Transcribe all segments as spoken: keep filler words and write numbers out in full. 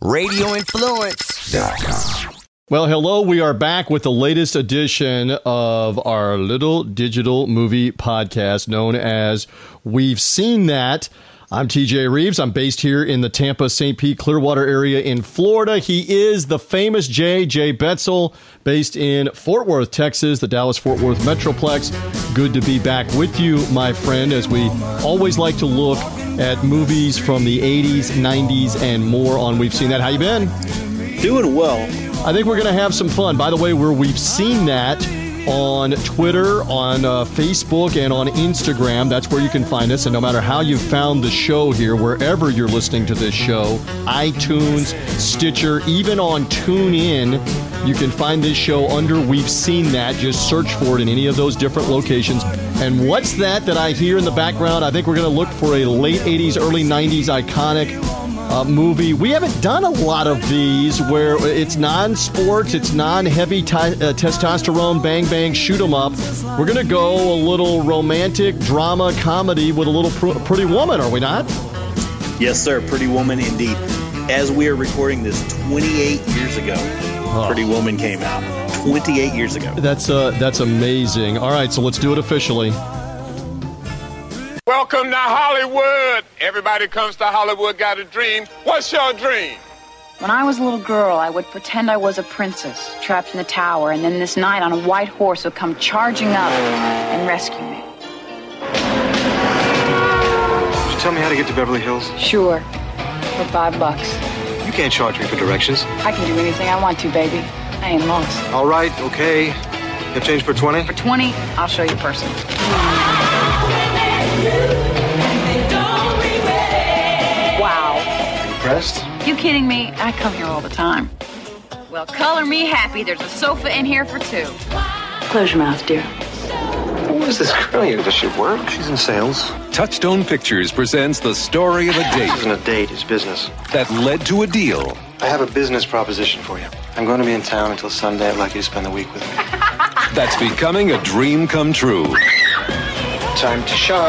radio influence dot com. Well, hello. We are back with the latest edition of our little digital movie podcast known as We've Seen That. I'm T J Reeves. I'm based here in the Tampa, Saint Pete, Clearwater area in Florida. He is the famous Jay, Jay Betzel, based in Fort Worth, Texas, the Dallas-Fort Worth Metroplex. Good to be back with you, my friend, as we always like to look at movies from the eighties, nineties, and more on We've Seen That. How you been? Doing well. I think we're going to have some fun. By the way, where We've Seen That on Twitter, on uh, Facebook, and on Instagram. That's where you can find us. And no matter how you found the show here, wherever you're listening to this show, iTunes, Stitcher, even on TuneIn, you can find this show under We've Seen That. Just search for it in any of those different locations. And what's that that I hear in the background? I think we're going to look for a late eighties, early nineties iconic Uh, movie. We haven't done a lot of these where it's non-sports, it's non-heavy t- uh, testosterone, bang bang, shoot 'em up. We're going to go a little romantic drama comedy with a little pr- Pretty Woman, are we not? Yes, sir. Pretty Woman, indeed. As we are recording this, twenty-eight years ago, oh. Pretty Woman came out. twenty-eight years ago. That's uh, that's amazing. All right, so let's do it officially. Welcome to Hollywood. Everybody comes to Hollywood, got a dream. What's your dream? When I was a little girl, I would pretend I was a princess trapped in the tower, and then this knight on a white horse would come charging up and rescue me. Could you tell me how to get to Beverly Hills? Sure. For five bucks. You can't charge me for directions. I can do anything I want to, baby. I ain't lost. All right, okay. You have change for twenty? For twenty, I'll show you person. Wow. Impressed? You kidding me? I come here all the time. Well, color me happy. There's a sofa in here for two. Close your mouth, dear. Who is this girl? Does she work? She's in sales. Touchstone Pictures presents the story of a date. This isn't a date, it's business. That led to a deal. I have a business proposition for you. I'm going to be in town until Sunday. I'd like you to spend the week with me. That's becoming a dream come true. Time to shop.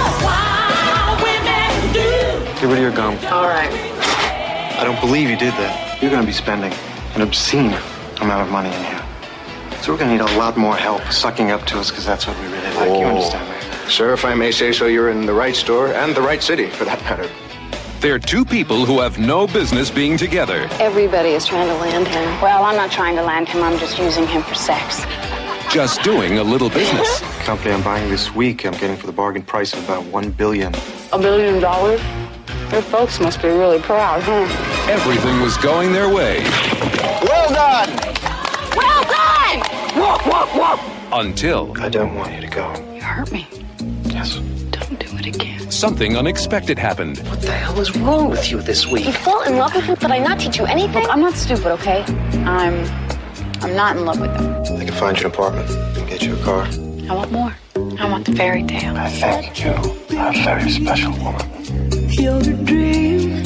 Get rid of your gum. All right. I don't believe you did that. You're going to be spending an obscene amount of money in here. So we're going to need a lot more help sucking up to us because that's what we really like. Oh. You understand me? Sir, if I may say so, you're in the right store and the right city, for that matter. They're two people who have no business being together. Everybody is trying to land him. Well, I'm not trying to land him. I'm just using him for sex. Just doing a little business. The company I'm buying this week, I'm getting for the bargain price of about one billion dollars. A billion dollars? Your folks must be really proud, huh? Everything was going their way. Well done! Well done! Walk, walk, walk! Until... I don't want you to go. You hurt me. Yes. Don't do it again. Something unexpected happened. What the hell is wrong with you this week? You fall in love with him? Did I not teach you anything? Look, I'm not stupid, okay? I'm... I'm not in love with him. I can find you an apartment and get you a car. I want more. I want the fairy tale. I think you are a very special woman. You're a dream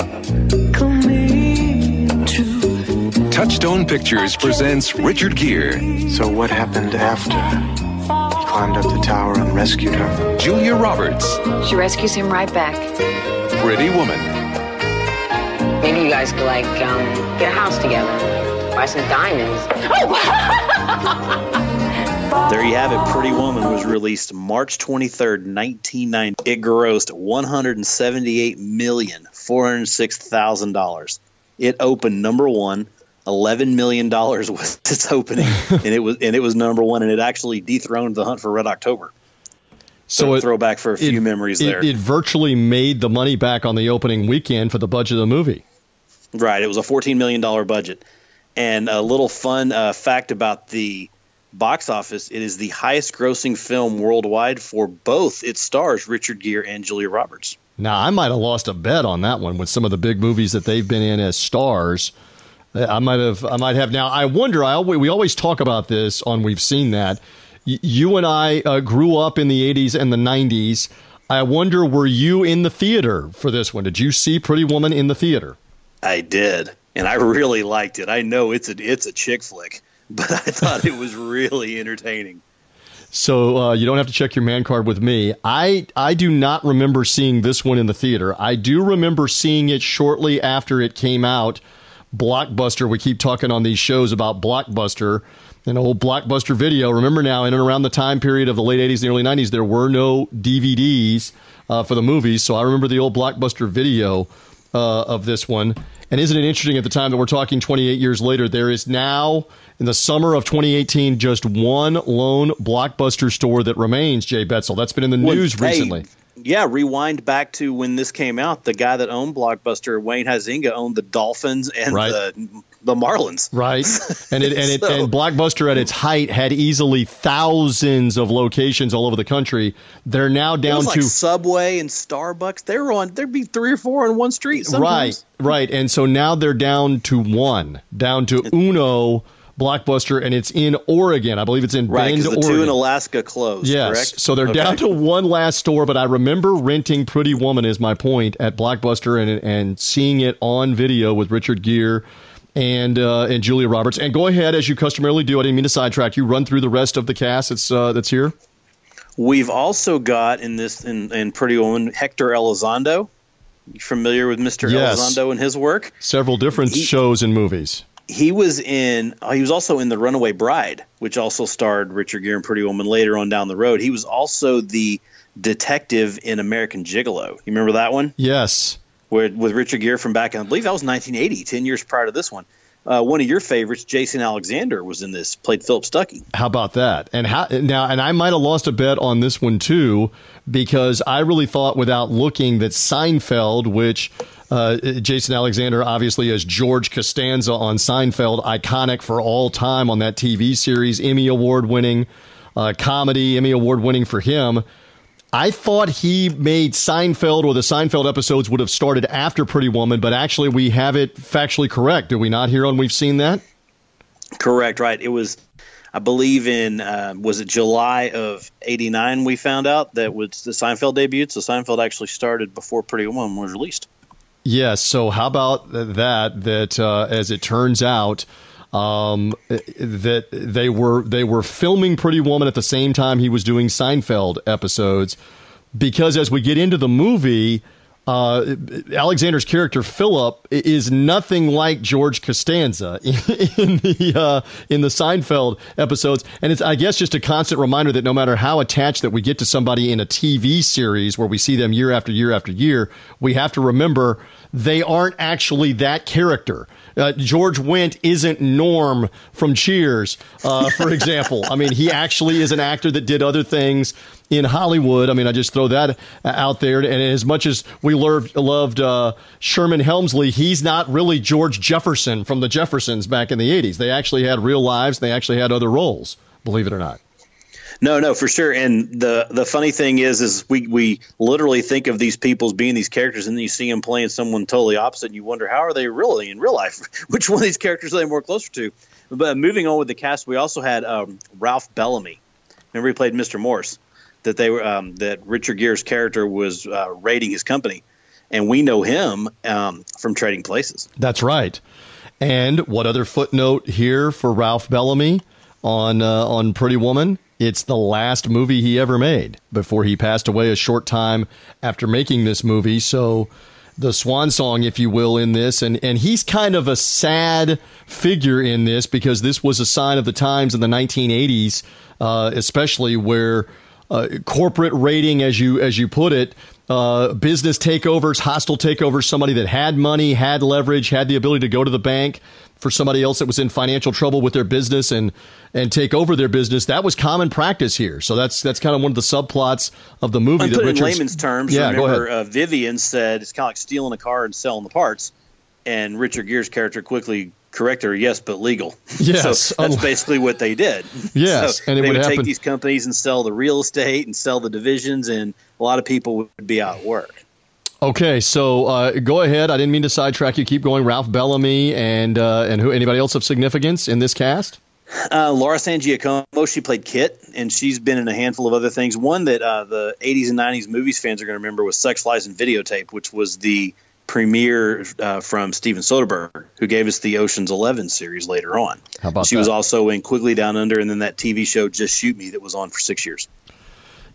coming true. Touchstone Pictures presents Richard Gere. So what happened after he climbed up the tower and rescued her? Julia Roberts. She rescues him right back. Pretty Woman. Maybe you guys could, like, um, get a house together. Buy some diamonds. There you have it. Pretty Woman was released March twenty-third, nineteen ninety. It grossed one hundred seventy-eight million four hundred six thousand dollars. It opened number one. eleven million dollars was its opening, and it was and it was number one, and it actually dethroned The Hunt for Red October. So, so it, throwback for a few it, memories it, there. It virtually made the money back on the opening weekend for the budget of the movie. Right. It was a fourteen million dollars budget. And a little fun uh, fact about the box office, it is the highest grossing film worldwide for both its stars, Richard Gere and Julia Roberts. Now, I might have lost a bet on that one with some of the big movies that they've been in as stars. I might have. I might have. Now, I wonder, I always, we always talk about this on We've Seen That. Y- you and I uh, grew up in the eighties and the nineties. I wonder, were you in the theater for this one? Did you see Pretty Woman in the theater? I did, and I really liked it. I know it's a it's a chick flick, but I thought it was really entertaining. So uh, you don't have to check your man card with me. I I do not remember seeing this one in the theater. I do remember seeing it shortly after it came out, Blockbuster. We keep talking on these shows about Blockbuster, an old Blockbuster Video. Remember now, in and around the time period of the late eighties and the early nineties, there were no D V Ds uh, for the movies. So I remember the old Blockbuster Video uh, of this one. And isn't it interesting at the time that we're talking twenty-eight years later, there is now, in the summer of twenty eighteen, just one lone Blockbuster store that remains, Jay Betzel. That's been in the news well, recently. Hey, yeah, rewind back to when this came out. The guy that owned Blockbuster, Wayne Huizinga, owned the Dolphins and right. the, the Marlins. Right. And it, and, it, so, and Blockbuster at its height had easily thousands of locations all over the country. They're now down it was to like Subway and Starbucks. They were on, there'd be three or four on one street sometimes. Right, right. And so now they're down to one, down to Uno Blockbuster, and it's in Oregon. I believe it's in right, Bend, the Oregon. two in Alaska closed, yes. correct? So they're okay. down to one last store, but I remember renting Pretty Woman, is my point, at Blockbuster and and seeing it on video with Richard Gere and uh, and Julia Roberts. And go ahead, as you customarily do. I didn't mean to sidetrack you. Run through the rest of the cast that's uh, that's here. We've also got in this in, in Pretty Woman Hector Elizondo. You familiar with Mister Yes. Elizondo and his work? Several different he, shows and movies. He was in. Oh, he was also in The Runaway Bride, which also starred Richard Gere and Pretty Woman later on down the road. He was also the detective in American Gigolo. You remember that one? Yes. Where with Richard Gere from back in, I believe that was nineteen eighty, ten years prior to this one. Uh, one of your favorites, Jason Alexander, was in this, played Philip Stuckey. How about that? And how now? And I might have lost a bet on this one too, because I really thought, without looking, that Seinfeld, which uh, Jason Alexander obviously as George Costanza on Seinfeld, iconic for all time on that T V series, Emmy Award winning uh, comedy, Emmy Award winning for him. I thought he made Seinfeld, or the Seinfeld episodes would have started after Pretty Woman, but actually we have it factually correct. Do we not here on We've Seen That? Correct, right. It was, I believe in, uh, was it July of eighty-nine we found out that was the Seinfeld debuted, so Seinfeld actually started before Pretty Woman was released. Yes, so how about that, that uh, as it turns out, um, that they were they were filming Pretty Woman at the same time he was doing Seinfeld episodes, because as we get into the movie, uh, Alexander's character Philip is nothing like George Costanza in, in the uh, in the Seinfeld episodes, and it's I guess just a constant reminder that no matter how attached that we get to somebody in a T V series where we see them year after year after year, we have to remember they aren't actually that character. Uh, George Wendt isn't Norm from Cheers, uh, for example. I mean, he actually is an actor that did other things in Hollywood. I mean, I just throw that out there. And as much as we loved, loved uh, Sherman Hemsley, he's not really George Jefferson from the Jeffersons back in the eighties. They actually had real lives. They actually had other roles, believe it or not. No, no, for sure. And the the funny thing is, is we, we literally think of these people as being these characters, and then you see them playing someone totally opposite, and you wonder, how are they really in real life? Which one of these characters are they more closer to? But moving on with the cast, we also had um, Ralph Bellamy. Remember, he played Mister Morse. That they were um, that Richard Gere's character was uh, raiding his company, and we know him um, from Trading Places. That's right. And what other footnote here for Ralph Bellamy on uh, on Pretty Woman? It's the last movie he ever made before he passed away a short time after making this movie. So the swan song, if you will, in this. And, and he's kind of a sad figure in this, because this was a sign of the times in the nineteen eighties, uh, especially where uh, corporate raiding, as you as you put it, uh, business takeovers, hostile takeovers, somebody that had money, had leverage, had the ability to go to the bank for somebody else that was in financial trouble with their business and and take over their business. That was common practice here. So that's that's kind of one of the subplots of the movie. And that put Richard's, in layman's terms, yeah, remember, go ahead. Uh, Vivian said it's kind of like stealing a car and selling the parts. And Richard Gere's character quickly corrected her, yes, but legal. Yes. So that's basically what they did. Yes. So and it they would, would happen. take these companies and sell the real estate and sell the divisions, and a lot of people would be out of work. Okay, so uh, go ahead. I didn't mean to sidetrack you. Keep going. Ralph Bellamy and uh, and who? Anybody else of significance in this cast? Uh, Laura San Giacomo, she played Kit, and she's been in a handful of other things. One that uh, the eighties and nineties movies fans are going to remember was Sex, Lies, and Videotape, which was the premiere uh, from Steven Soderbergh, who gave us the Ocean's Eleven series later on. How about she that? was also in Quigley Down Under, and then that T V show Just Shoot Me that was on for six years.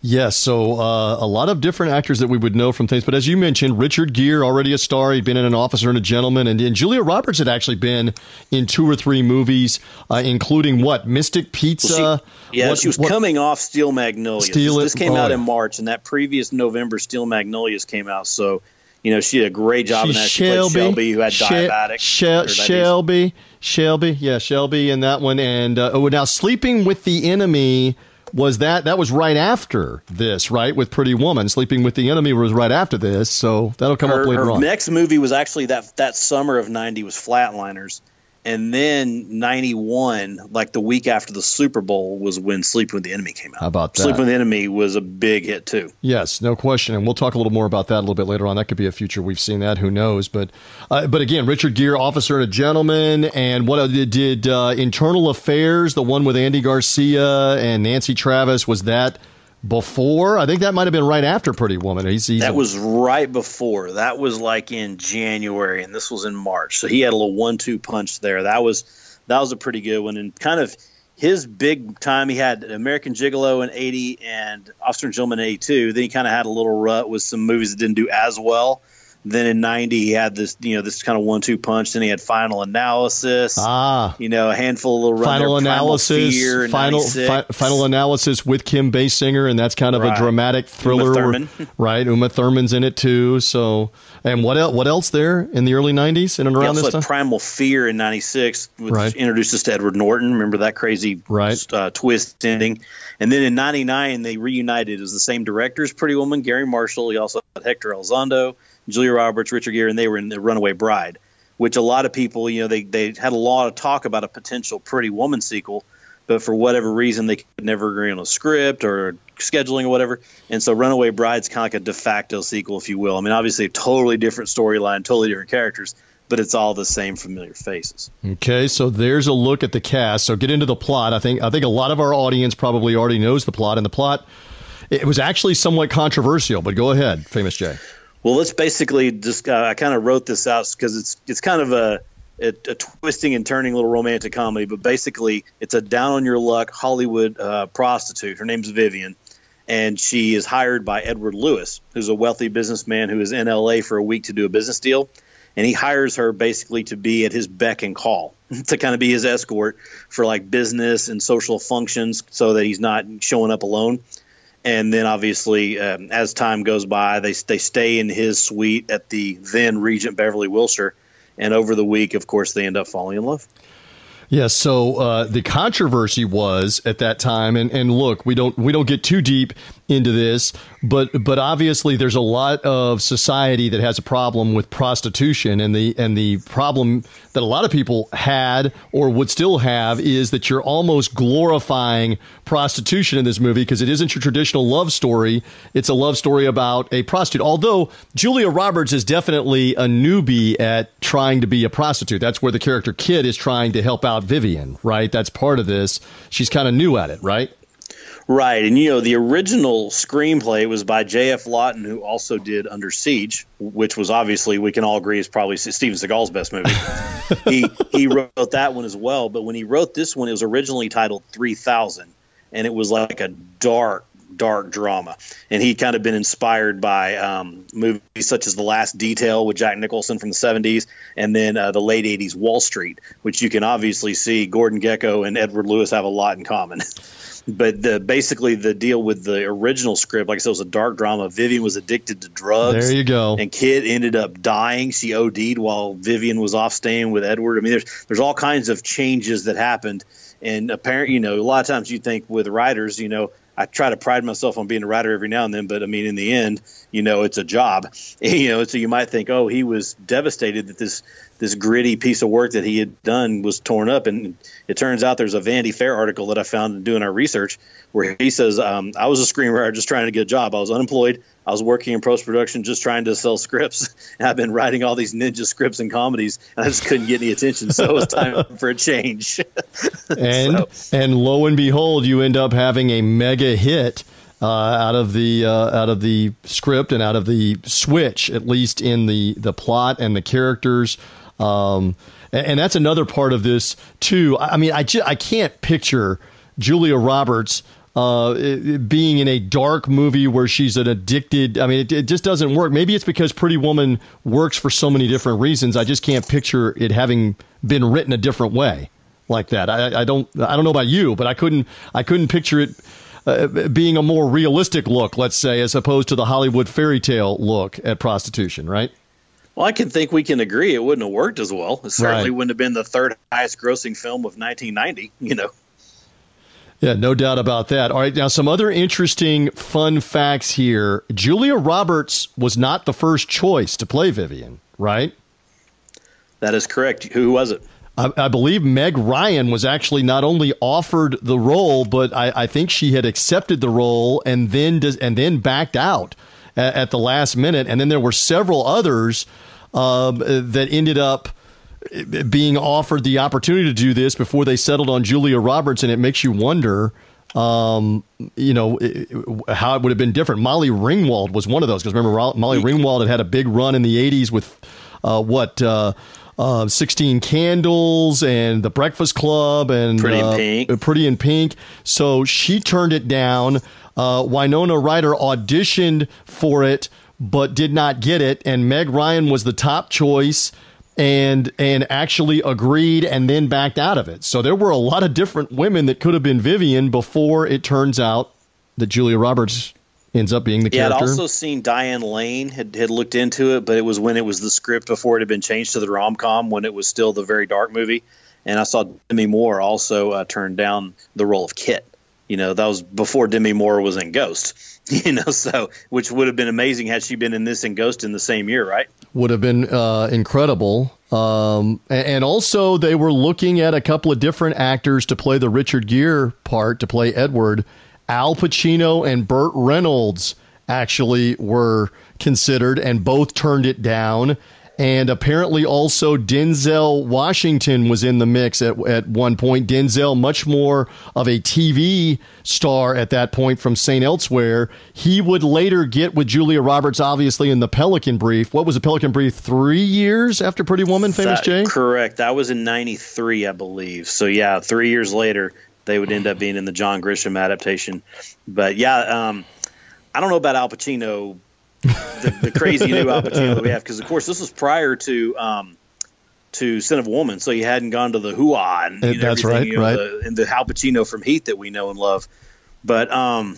Yes, so uh, a lot of different actors that we would know from things. But as you mentioned, Richard Gere, already a star. He'd been in An Officer and a Gentleman. And, and Julia Roberts had actually been in two or three movies, uh, including what? Mystic Pizza? Well, she, yeah, what, she was what, coming off Steel Magnolias. Steel, this, this came oh, out yeah. in March, and that previous November, Steel Magnolias came out. So, you know, she did a great job in that. She Shelby, played Shelby, who had She- diabetic. She- Shelby, Shelby, yeah, Shelby in that one. And uh, oh, now Sleeping with the Enemy. Was that that was right after this, right? With Pretty Woman, Sleeping with the Enemy was right after this, so that'll come her, up later her on. Next movie was actually that that summer of ninety was Flatliners, and then ninety-one, like the week after the Super Bowl, was when Sleeping with the Enemy came out. How about that? Sleeping with the Enemy was a big hit too. Yes, no question, and we'll talk a little more about that a little bit later on. That could be a future. We've seen that. Who knows? But uh, but again, Richard Gere, Officer and a Gentleman, and what uh, did uh, Internal Affairs, the one with Andy Garcia and Nancy Travis, was that before? I think that might have been right after Pretty Woman. He's, he's that a, was right before. That was like in January, and this was in March. So he had a little one-two punch there. That was that was a pretty good one, and kind of his big time. He had American Gigolo in eighty and Officer and Gentleman in eighty-two. Then he kind of had a little rut with some movies that didn't do as well. Then in ninety, he had this, you know, this kind of one-two punch. Then he had Final Analysis. Ah, you know, a handful of little run Final there, Analysis, Fear in Final fi- Final Analysis with Kim Basinger, and that's kind of Right. a dramatic thriller, Uma Thurman. right? Uma Thurman's in it too. So, and what else? What else there in the early nineties and He around also this had time? Primal Fear in ninety-six, which Right. introduced us to Edward Norton. Remember that crazy Right. uh, twist ending? And then in ninety-nine, they reunited. It was the same directors, Pretty Woman, Gary Marshall. He also had Hector Elizondo, Julia Roberts, Richard Gere, and they were in The Runaway Bride, which a lot of people, you know, they, they had a lot of talk about a potential Pretty Woman sequel, but for whatever reason, they could never agree on a script or scheduling or whatever. And so Runaway Bride's kind of like a de facto sequel, if you will. I mean, obviously a totally different storyline, totally different characters, but it's all the same familiar faces. Okay, so there's a look at the cast. So get into the plot. I think I think a lot of our audience probably already knows the plot, and the plot, it was actually somewhat controversial, but go ahead, Famous Jay. Well, let's basically just uh, I kind of wrote this out because it's it's kind of a, a, a twisting and turning little romantic comedy, but basically it's a down on your luck Hollywood uh, prostitute. Her name's Vivian, and she is hired by Edward Lewis, who's a wealthy businessman who is in L A for a week to do a business deal, and he hires her basically to be at his beck and call, to kind of be his escort for like business and social functions, so that he's not showing up alone. And then, obviously, um, as time goes by, they they stay in his suite at the then Regent Beverly Wilshire. And over the week, of course, they end up falling in love. Yeah, so uh, the controversy was at that time, and, and look, we don't we don't get too deep into this, but but obviously there's a lot of society that has a problem with prostitution, and the and the problem that a lot of people had or would still have is that you're almost glorifying prostitution in this movie because it isn't your traditional love story. It's a love story about a prostitute. Although Julia Roberts is definitely a newbie at trying to be a prostitute. That's where the character Kid is trying to help out Vivian, right? That's part of this. She's kind of new at it, right? Right. And, you know, the original screenplay was by J F. Lawton, who also did Under Siege, which was obviously, we can all agree, is probably Steven Seagal's best movie. he he wrote that one as well. But when he wrote this one, it was originally titled three thousand. And it was like a dark, dark drama. And he'd kind of been inspired by um, movies such as The Last Detail with Jack Nicholson from the seventies, and then uh, the late eighties Wall Street, which you can obviously see Gordon Gekko and Edward Lewis have a lot in common. But the, basically the deal with the original script, like I said, was a dark drama. Vivian was addicted to drugs. There you go. And Kid ended up dying. She O D'd while Vivian was off staying with Edward. I mean, there's there's all kinds of changes that happened. And apparently, you know, a lot of times you think with writers, you know, I try to pride myself on being a writer every now and then, but I mean, in the end, you know, it's a job, you know, so you might think, oh, he was devastated that this, this gritty piece of work that he had done was torn up. And it turns out there's a Vanity Fair article that I found in doing our research where he says, um, I was a screenwriter just trying to get a job. I was unemployed. I was working in post-production just trying to sell scripts. And I've been writing all these ninja scripts and comedies, and I just couldn't get any attention. So it was time for a change. And so. and lo and behold, you end up having a mega hit uh, out of the uh, out of the script and out of the switch, at least in the, the plot and the characters. Um, and, and that's another part of this too. I, I mean, I, ju- I can't picture Julia Roberts uh, it, being in a dark movie where she's an addicted. I mean, it, it just doesn't work. Maybe it's because Pretty Woman works for so many different reasons. I just can't picture it having been written a different way like that. I, I don't. I don't know about you, but I couldn't. I couldn't picture it uh, being a more realistic look, let's say, as opposed to the Hollywood fairy tale look at prostitution, right? Well, I can think we can agree it wouldn't have worked as well. It certainly Right. wouldn't have been the third highest grossing film of nineteen ninety, you know. Yeah, no doubt about that. All right, now some other interesting fun facts here. Julia Roberts was not the first choice to play Vivian, right? That is correct. Who was it? I, I believe Meg Ryan was actually not only offered the role, but I, I think she had accepted the role and then does, and then backed out at, at the last minute. And then there were several others um, that ended up being offered the opportunity to do this before they settled on Julia Roberts. And it makes you wonder, um, you know, how it would have been different. Molly Ringwald was one of those, because remember, Molly Ringwald had had a big run in the eighties with uh, what, uh, uh, sixteen Candles and The Breakfast Club and Pretty in uh, Pink. Pretty in Pink. So she turned it down. Uh, Winona Ryder auditioned for it, but did not get it. And Meg Ryan was the top choice. And and actually agreed and then backed out of it. So there were a lot of different women that could have been Vivian before it turns out that Julia Roberts ends up being the Yeah, I'd character. also seen Diane Lane had, had looked into it, but it was when it was the script before it had been changed to the rom-com, when it was still the very dark movie. And I saw Demi Moore also uh, turn down the role of Kit. You know, that was before Demi Moore was in Ghost. You know, so which would have been amazing had she been in this and Ghost in the same year, right? Would have been uh, incredible. Um, and, and also, they were looking at a couple of different actors to play the Richard Gere part, to play Edward. Al Pacino and Burt Reynolds actually were considered, and both turned it down. And apparently also Denzel Washington was in the mix at, at one point. Denzel, much more of a T V star at that point from Saint Elsewhere. He would later get with Julia Roberts, obviously, in the Pelican Brief. What was the Pelican Brief? Three years after Pretty Woman, Famous That- Jay? Correct. That was in ninety-three, I believe. So, yeah, three years later, they would end up being in the John Grisham adaptation. But, yeah, um, I don't know about Al Pacino, the, the crazy new Al Pacino that we have, because, of course, this was prior to um, to Sin of a Woman, so you hadn't gone to the hoo-ah and, you know, That's everything, right, you know, right. the, and the Al Pacino from Heat that we know and love. But um,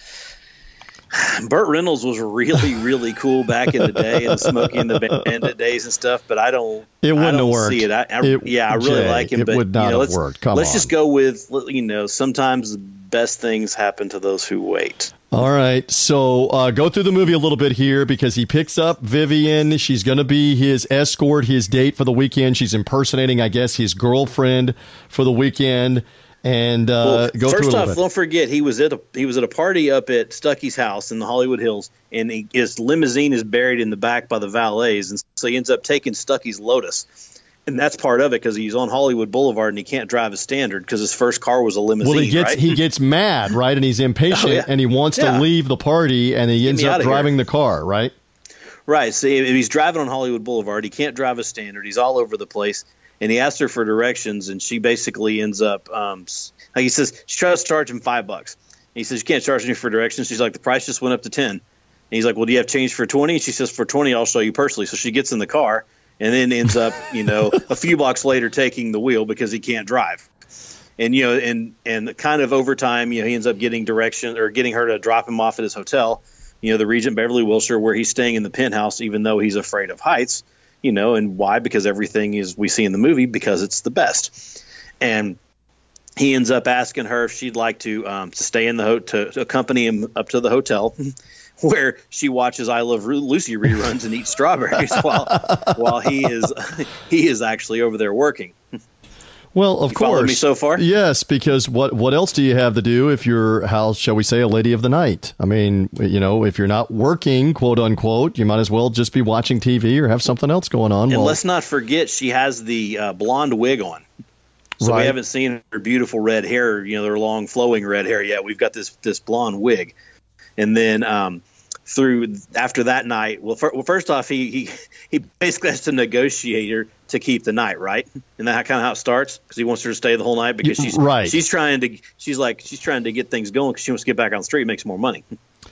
Burt Reynolds was really, really cool back in the day, in the Smokey and the Bandit days and stuff. But I don't, It wouldn't I don't have worked. see it. I, I, It- yeah, I really Jay, like him, it but would not you know, have let's, worked. Come let's on. just go with, you know, sometimes the best things happen to those who wait. All right, so uh, go through the movie a little bit here, because he picks up Vivian. She's going to be his escort, his date for the weekend. She's impersonating, I guess, his girlfriend for the weekend. And uh, Well, go through first a little off, bit. don't forget he was at a he was at a party up at Stuckey's house in the Hollywood Hills, and he, his limousine is buried in the back by the valets, and so he ends up taking Stuckey's Lotus, and that's part of it because he's on Hollywood Boulevard and he can't drive a Standard because his first car was a limousine. Well, he gets right? he gets mad, right? And he's impatient, Oh, yeah. and he wants Yeah. to leave the party, and he Get ends me up outta driving here. the car, right? Right. So if he's driving on Hollywood Boulevard, he can't drive a Standard. He's all over the place. And he asks her for directions, and she basically ends up, um, s- like he says, she tries to charge him five bucks. And he says, you can't charge me for directions. She's like, the price just went up to ten. And he's like, well, do you have change for twenty? And she says, for twenty, I'll show you personally. So she gets in the car and then ends up, you know, a few blocks later taking the wheel because he can't drive. And, you know, and, and kind of over time, you know, he ends up getting direction or getting her to drop him off at his hotel, you know, the Regent Beverly Wilshire, where he's staying in the penthouse, even though he's afraid of heights. You know, and why? Because everything is we see in the movie because it's the best. And he ends up asking her if she'd like to um, to stay in the ho- to, to accompany him up to the hotel, where she watches I Love Ru- Lucy reruns and eats strawberries while while he is he is actually over there working. Well, of You course. following me so far? Yes, because what what else do you have to do if you're, how shall we say, a lady of the night? I mean, you know, if you're not working, quote unquote, you might as well just be watching T V or have something else going on. And Well, let's not forget she has the uh, blonde wig on. So Right. we haven't seen her beautiful red hair, you know, their long flowing red hair yet. We've got this this blonde wig. And then um, through after that night. Well, for, well first off, he, he he basically has to negotiate her to keep the night, right? And that kind of how it starts, because he wants her to stay the whole night because she's right. She's trying to she's like she's trying to get things going because she wants to get back on the street and make some more money.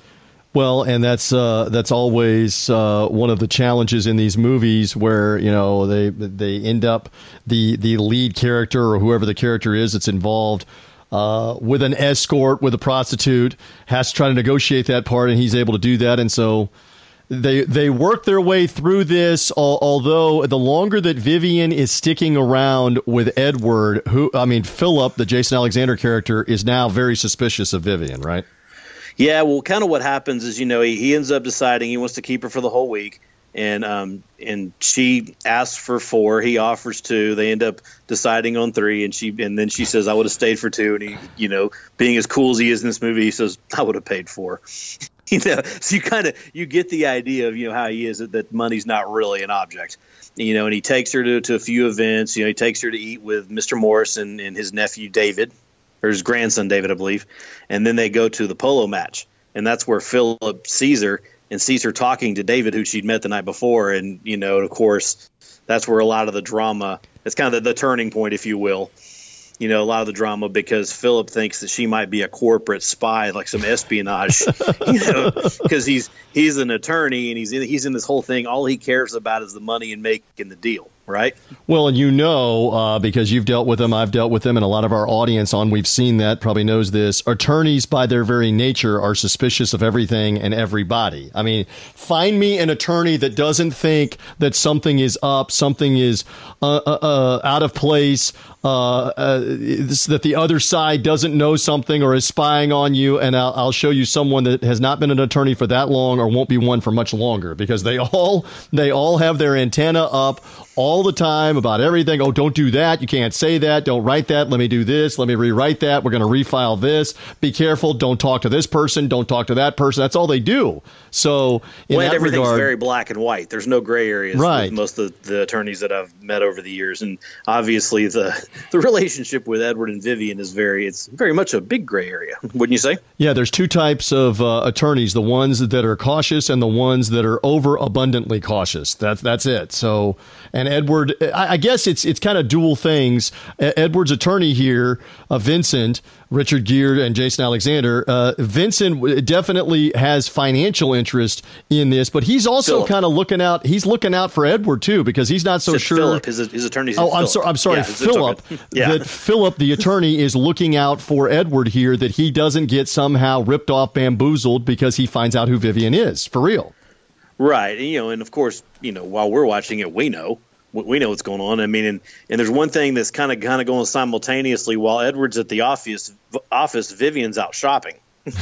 Well, and that's uh, that's always uh, one of the challenges in these movies where, you know, they they end up the the lead character or whoever the character is that's involved uh, with an escort, with a prostitute, has to try to negotiate that part, and he's able to do that. And so they they work their way through this, although the longer that Vivian is sticking around with Edward, who, I mean, Philip, the Jason Alexander character, is now very suspicious of Vivian, right? Yeah, well, kind of what happens is, you know, he, he ends up deciding he wants to keep her for the whole week, and um, and she asks for four. He offers two. They end up deciding on three, and she and then she says, "I would have stayed for two." And he, you know, being as cool as he is in this movie, he says, "I would have paid four." You know, so you kind of you get the idea of, you know, how he is, that, that money's not really an object. You know, and he takes her to, to a few events. You know, he takes her to eat with Mister Morris and, and his nephew David. Or his grandson, David, I believe. And then they go to the polo match. And that's where Philip sees her and sees her talking to David, who she'd met the night before. And, you know, of course, that's where a lot of the drama, it's kind of the, the turning point, if you will. You know, a lot of the drama, because Philip thinks that she might be a corporate spy, like some espionage, you know, because he's he's an attorney and he's in, he's in this whole thing. All he cares about is the money and making the deal. Right. Well, and you know, uh, because you've dealt with them, I've dealt with them, and a lot of our audience on We've Seen That probably knows this. Attorneys, by their very nature, are suspicious of everything and everybody. I mean, find me an attorney that doesn't think that something is up, something is uh, uh, uh, out of place, uh, uh, that the other side doesn't know something or is spying on you, and I'll, I'll show you someone that has not been an attorney for that long or won't be one for much longer, because they all they all have their antenna up all the time about everything. Oh, don't do that. You can't say that. Don't write that. Let me do this. Let me rewrite that. We're going to refile this. Be careful. Don't talk to this person. Don't talk to that person. That's all they do. So in well, that everything's regard, very black and white. There's no gray areas right. with most of the attorneys that I've met over the years. And obviously the the relationship with Edward and Vivian is very, it's very much a big gray area, wouldn't you say? Yeah, there's two types of uh, attorneys, the ones that are cautious and the ones that are over abundantly cautious. That's that's it. So, and Edward, I, I guess it's it's kind of dual things. Edward's attorney here, uh, Vincent, Richard Gere and Jason Alexander, uh, Vincent definitely has financial interest in this, but he's also kind of looking out. He's looking out for Edward too, because he's not so sure. Philip, his, his attorney's Oh, Philip. I'm sorry. I'm sorry, yeah, Philip. Yeah. That Philip, the attorney, is looking out for Edward here, that he doesn't get somehow ripped off, bamboozled, because he finds out who Vivian is for real. Right. And, you know, and of course, you know, while we're watching it, we know. We know what's going on. I mean, and, and there's one thing that's kind of kind of going simultaneously. While Edward's at the office, office Vivian's out shopping.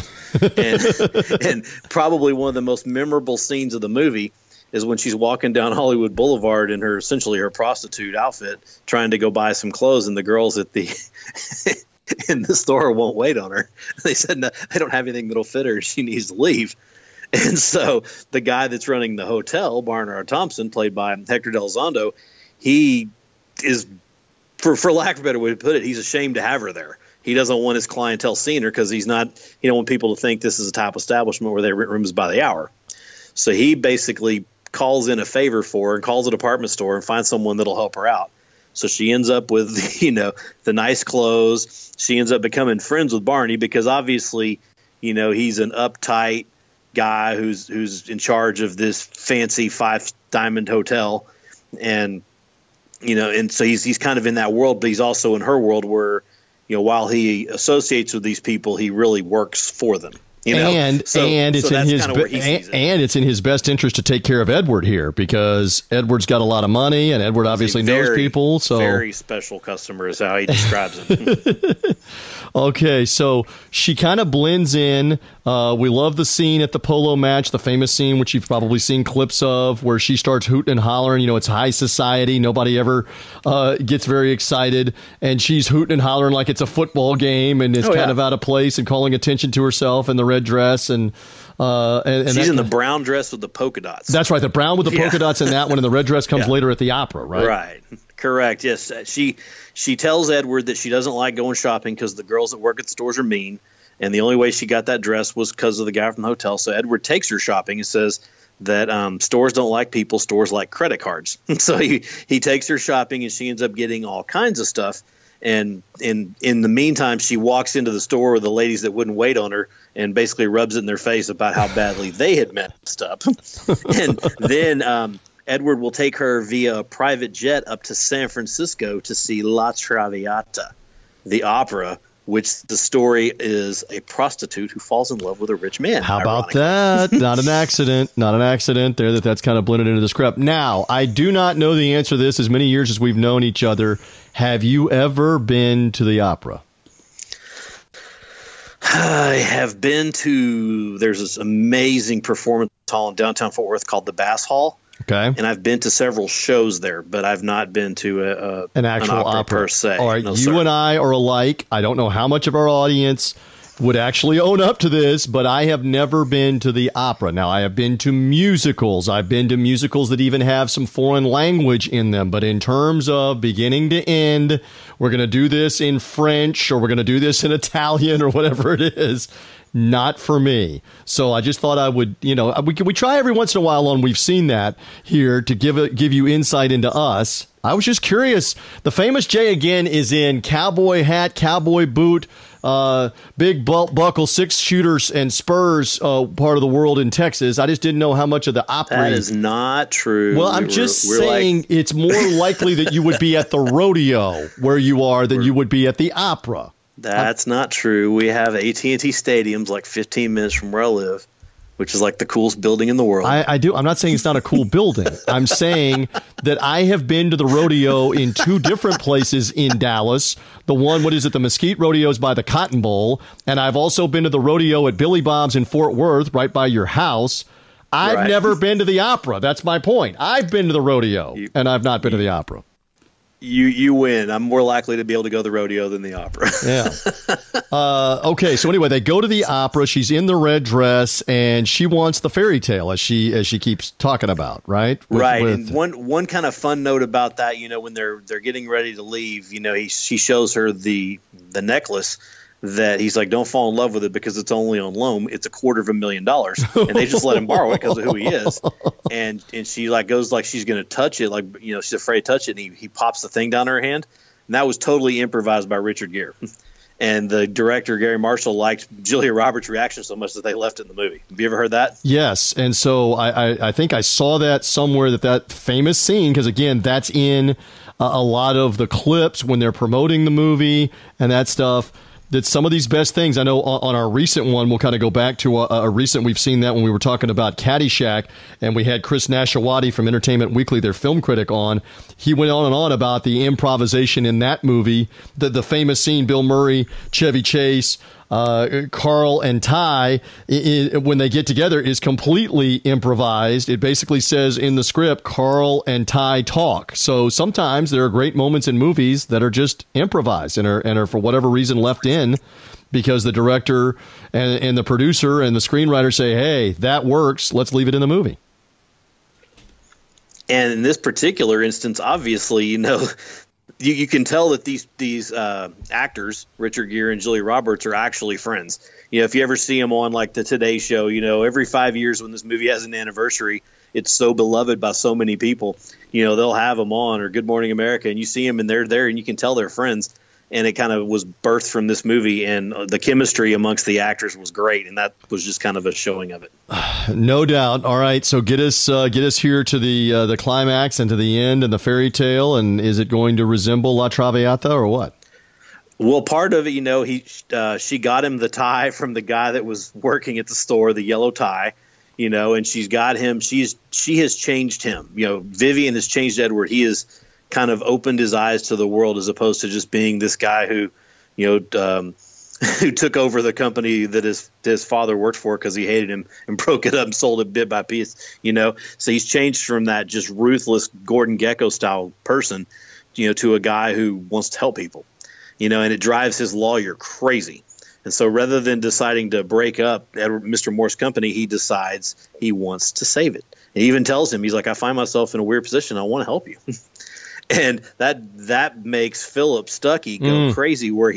and, and probably one of the most memorable scenes of the movie is when she's walking down Hollywood Boulevard in her, essentially her prostitute outfit, trying to go buy some clothes, and the girls at the in the store won't wait on her. They said no, they don't have anything that'll fit her. She needs to leave. And so the guy that's running the hotel, Barnard Thompson, played by Hector Elizondo, he is, for for lack of a better way to put it, he's ashamed to have her there. He doesn't want his clientele seeing her because he's not, he don't want people to think this is a type of establishment where they rent rooms by the hour. So he basically calls in a favor for her and calls a department store and finds someone that'll help her out. So she ends up with, you know, the nice clothes. She ends up becoming friends with Barney because obviously, you know, he's an uptight guy who's who's in charge of this fancy five diamond hotel, and you know, and so he's he's kind of in that world, but he's also in her world where, you know, while he associates with these people, he really works for them. You know? And so, and it's so in his be- be- and, and it's in his best interest to take care of Edward here, because Edward's got a lot of money, and Edward obviously very, knows people. So very special customer is how he describes him. Okay, so she kind of blends in. Uh, we love the scene at the polo match, the famous scene, which you've probably seen clips of, where she starts hooting and hollering. You know, it's high society. Nobody ever uh, gets very excited. And she's hooting and hollering like it's a football game, and is oh, kind yeah. of out of place and calling attention to herself in the red dress. And, uh, and, and she's in the of, brown dress with the polka dots. That's right, the brown with the polka yeah. dots in that one, and the red dress comes yeah. later at the opera, right? Right. Correct. Yes. She she tells Edward that she doesn't like going shopping because the girls that work at the stores are mean. And the only way she got that dress was because of the guy from the hotel. So Edward takes her shopping and says that um, stores don't like people, stores like credit cards. So he, he takes her shopping, and she ends up getting all kinds of stuff. And in in the meantime, she walks into the store with the ladies that wouldn't wait on her and basically rubs it in their face about how badly they had messed up. And then um, Edward will take her via a private jet up to San Francisco to see La Traviata, the opera, which the story is a prostitute who falls in love with a rich man. How about that? Not an accident. Not an accident there that that's kind of blended into the script. Now, I do not know the answer to this as many years as we've known each other. Have you ever been to the opera? I have been to, there's this amazing performance hall in downtown Fort Worth called the Bass Hall. Okay. And I've been to several shows there, but I've not been to a, a an actual an opera, opera per se. All right, no, you sir. and I are alike. I don't know how much of our audience would actually own up to this, but I have never been to the opera. Now, I have been to musicals. I've been to musicals that even have some foreign language in them. But in terms of beginning to end, we're going to do this in French or we're going to do this in Italian or whatever it is. Not for me. So I just thought I would, you know, we we try every once in a while on We've Seen That here to give it, give you insight into us. I was just curious. The famous Jay again is in cowboy hat, cowboy boot, uh, big belt buckle, six shooters and spurs uh, part of the world in Texas. I just didn't know how much of the opera. That is not true. Well, I'm we just were, we're saying like... it's more likely that you would be at the rodeo where you are than you would be at the opera. That's not true. We have A T and T stadiums like fifteen minutes from where I live, which is like the coolest building in the world. I, I do. I'm not saying it's not a cool building. I'm saying that I have been to the rodeo in two different places in Dallas. The one, what is it? The Mesquite Rodeo is by the Cotton Bowl. And I've also been to the rodeo at Billy Bob's in Fort Worth, right by your house. I've right. never been to the opera. That's my point. I've been to the rodeo, you, and I've not been you, to the opera. You you win. I'm more likely to be able to go to the rodeo than the opera. Yeah. Uh, okay. So anyway, they go to the opera. She's in the red dress, and she wants the fairy tale, as she as she keeps talking about. Right. With, right. With, and one one kind of fun note about that, you know, when they're they're getting ready to leave, you know, he she shows her the the necklace that he's like, don't fall in love with it because it's only on loan. It's a quarter of a million dollars, and they just let him borrow it because of who he is. And and she like goes like she's going to touch it, like, you know, she's afraid to touch it. And he, he pops the thing down her hand, and that was totally improvised by Richard Gere. And the director Gary Marshall liked Julia Roberts' reaction so much that they left it in the movie. Have you ever heard that? Yes, and so I I, I think I saw that somewhere, that that famous scene, because again, that's in a, a lot of the clips when they're promoting the movie and that stuff. That some of these best things, I know on, on our recent one, we'll kind of go back to a, a recent, we've seen that when we were talking about Caddyshack, and we had Chris Nashawati from Entertainment Weekly, their film critic, on. He went on and on about the improvisation in that movie, the, the famous scene, Bill Murray, Chevy Chase, uh, Carl and Ty, I, I, when they get together, is completely improvised. It basically says in the script, Carl and Ty talk. So sometimes there are great moments in movies that are just improvised and are, and are for whatever reason left in because the director and, and the producer and the screenwriter say, hey, that works. Let's leave it in the movie. And in this particular instance, obviously, you know, You, you can tell that these these uh, actors, Richard Gere and Julia Roberts, are actually friends. You know, if you ever see them on like the Today Show, you know, every five years when this movie has an anniversary, it's so beloved by so many people. You know, they'll have them on, or Good Morning America, and you see them and they're there, and you can tell they're friends. And it kind of was birthed from this movie, and the chemistry amongst the actors was great, and that was just kind of a showing of it. No doubt. All right, so get us uh, get us here to the uh, the climax and to the end and the fairy tale, and is it going to resemble La Traviata or what? Well, part of it, you know, he uh, she got him the tie from the guy that was working at the store, the yellow tie, you know, and she's got him. She's she has changed him. You know, Vivian has changed Edward. He is. Kind of opened his eyes to the world as opposed to just being this guy who, you know, um, who took over the company that his his father worked for because he hated him and broke it up and sold it bit by piece, you know. So he's changed from that just ruthless Gordon Gekko style person, you know, to a guy who wants to help people, you know, and it drives his lawyer crazy. And so rather than deciding to break up Edward, Mister Moore's company, he decides he wants to save it. And he even tells him, he's like, I find myself in a weird position. I want to help you. And that that makes Philip Stuckey go mm. crazy, where he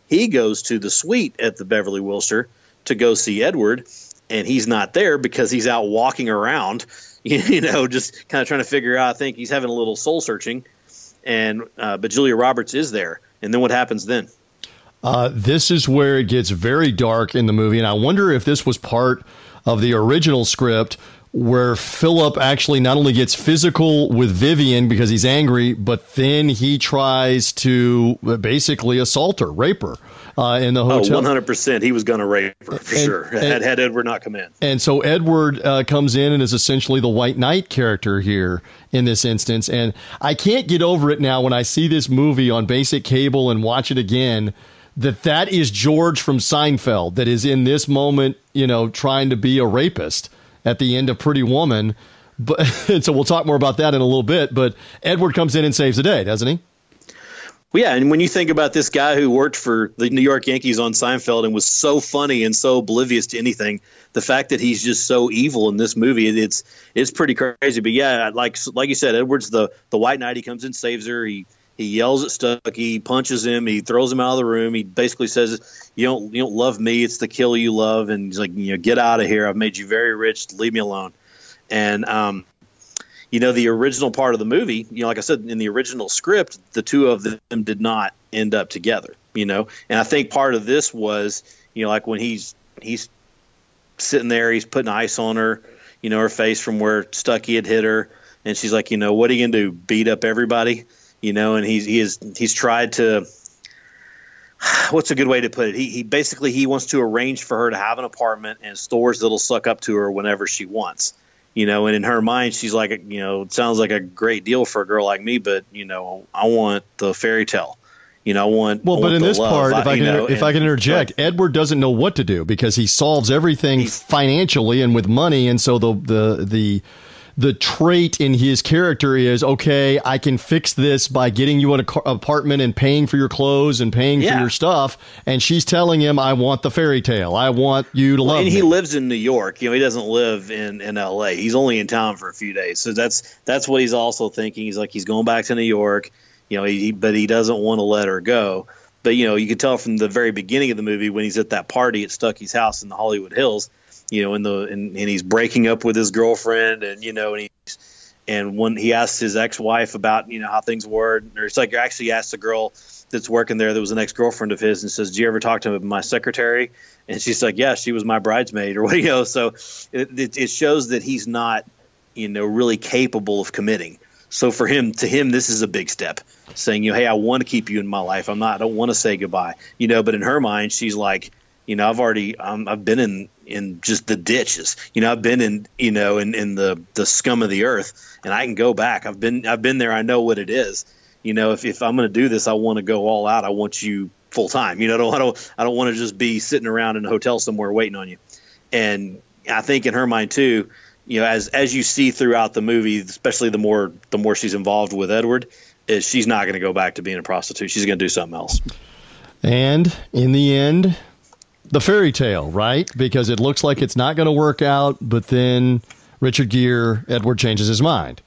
he goes to the suite at the Beverly Wilshire to go see Edward, and he's not there because he's out walking around, you know, just kind of trying to figure out. I think he's having a little soul searching, and uh, but Julia Roberts is there. And then what happens then? Uh, this is where it gets very dark in the movie, and I wonder if this was part of the original script, where Philip actually not only gets physical with Vivian because he's angry, but then he tries to basically assault her, rape her uh, in the hotel. Oh, one hundred percent. He was going to rape her, for and, sure, and, had, had Edward not come in. And so Edward uh, comes in and is essentially the White Knight character here in this instance. And I can't get over it now when I see this movie on basic cable and watch it again, that that is George from Seinfeld that is in this moment, you know, trying to be a rapist at the end of Pretty Woman. But and so we'll talk more about that in a little bit. But Edward comes in and saves the day, doesn't he? Well, yeah, and when you think about this guy who worked for the New York Yankees on Seinfeld and was so funny and so oblivious to anything, the fact that he's just so evil in this movie, it's it's pretty crazy. But yeah, like like you said, Edward's the the White Knight. He comes in, saves her. He he yells at Stucky, he punches him, he throws him out of the room. He basically says, "You don't you don't love me. It's the kill you love." And he's like, "You know, get out of here. I've made you very rich. Leave me alone." And um. You know, the original part of the movie, you know, like I said, in the original script, the two of them did not end up together, you know. And I think part of this was, you know, like when he's he's sitting there, he's putting ice on her, you know, her face from where Stucky had hit her. And she's like, you know, what are you going to do, beat up everybody? You know, and he's, he is, he's tried to, what's a good way to put it? He, he basically, he wants to arrange for her to have an apartment and stores that'll suck up to her whenever she wants. You know, and in her mind, she's like, you know, it sounds like a great deal for a girl like me, but, you know, I want the fairy tale. You know, I want Well, I but want in the this love. part, if I, I can, know, if and, I can interject, right. Edward doesn't know what to do because he solves everything He's, financially and with money. And so the, the, the, the trait in his character is, okay, I can fix this by getting you an apartment and paying for your clothes and paying yeah. for your stuff. And she's telling him, I want the fairy tale. I want you to well, love and me. he lives in New York. You know, he doesn't live in, in L A. He's only in town for a few days. So that's that's what he's also thinking. He's like, he's going back to New York, you know, he, but he doesn't want to let her go. But, you know, you can tell from the very beginning of the movie when he's at that party at Stucky's house in the Hollywood Hills, you know, in the and, and he's breaking up with his girlfriend and, you know, and he's And when he asked his ex-wife about, you know, how things were, or it's like actually asked the girl that's working there that was an ex-girlfriend of his and says, "Do you ever talk to my secretary?" And she's like, "Yeah, she was my bridesmaid," or what, you know. So it, it, it shows that he's not, you know, really capable of committing. So for him, to him, this is a big step, saying, you know, hey, I want to keep you in my life. I'm not, I don't want to say goodbye, you know. But in her mind, she's like, you know, I've already, um, I've been in, in just the ditches, you know, I've been in, you know, in, in the, the scum of the earth, and I can go back. I've been, I've been there. I know what it is. You know, if, if I'm going to do this, I want to go all out. I want you full time. You know, I don't, I don't, I don't want to just be sitting around in a hotel somewhere waiting on you. And I think in her mind too, you know, as, as you see throughout the movie, especially the more, the more she's involved with Edward, is she's not going to go back to being a prostitute. She's going to do something else. And in the end, the fairy tale, right? Because it looks like it's not going to work out, but then Richard Gere, Edward changes his mind.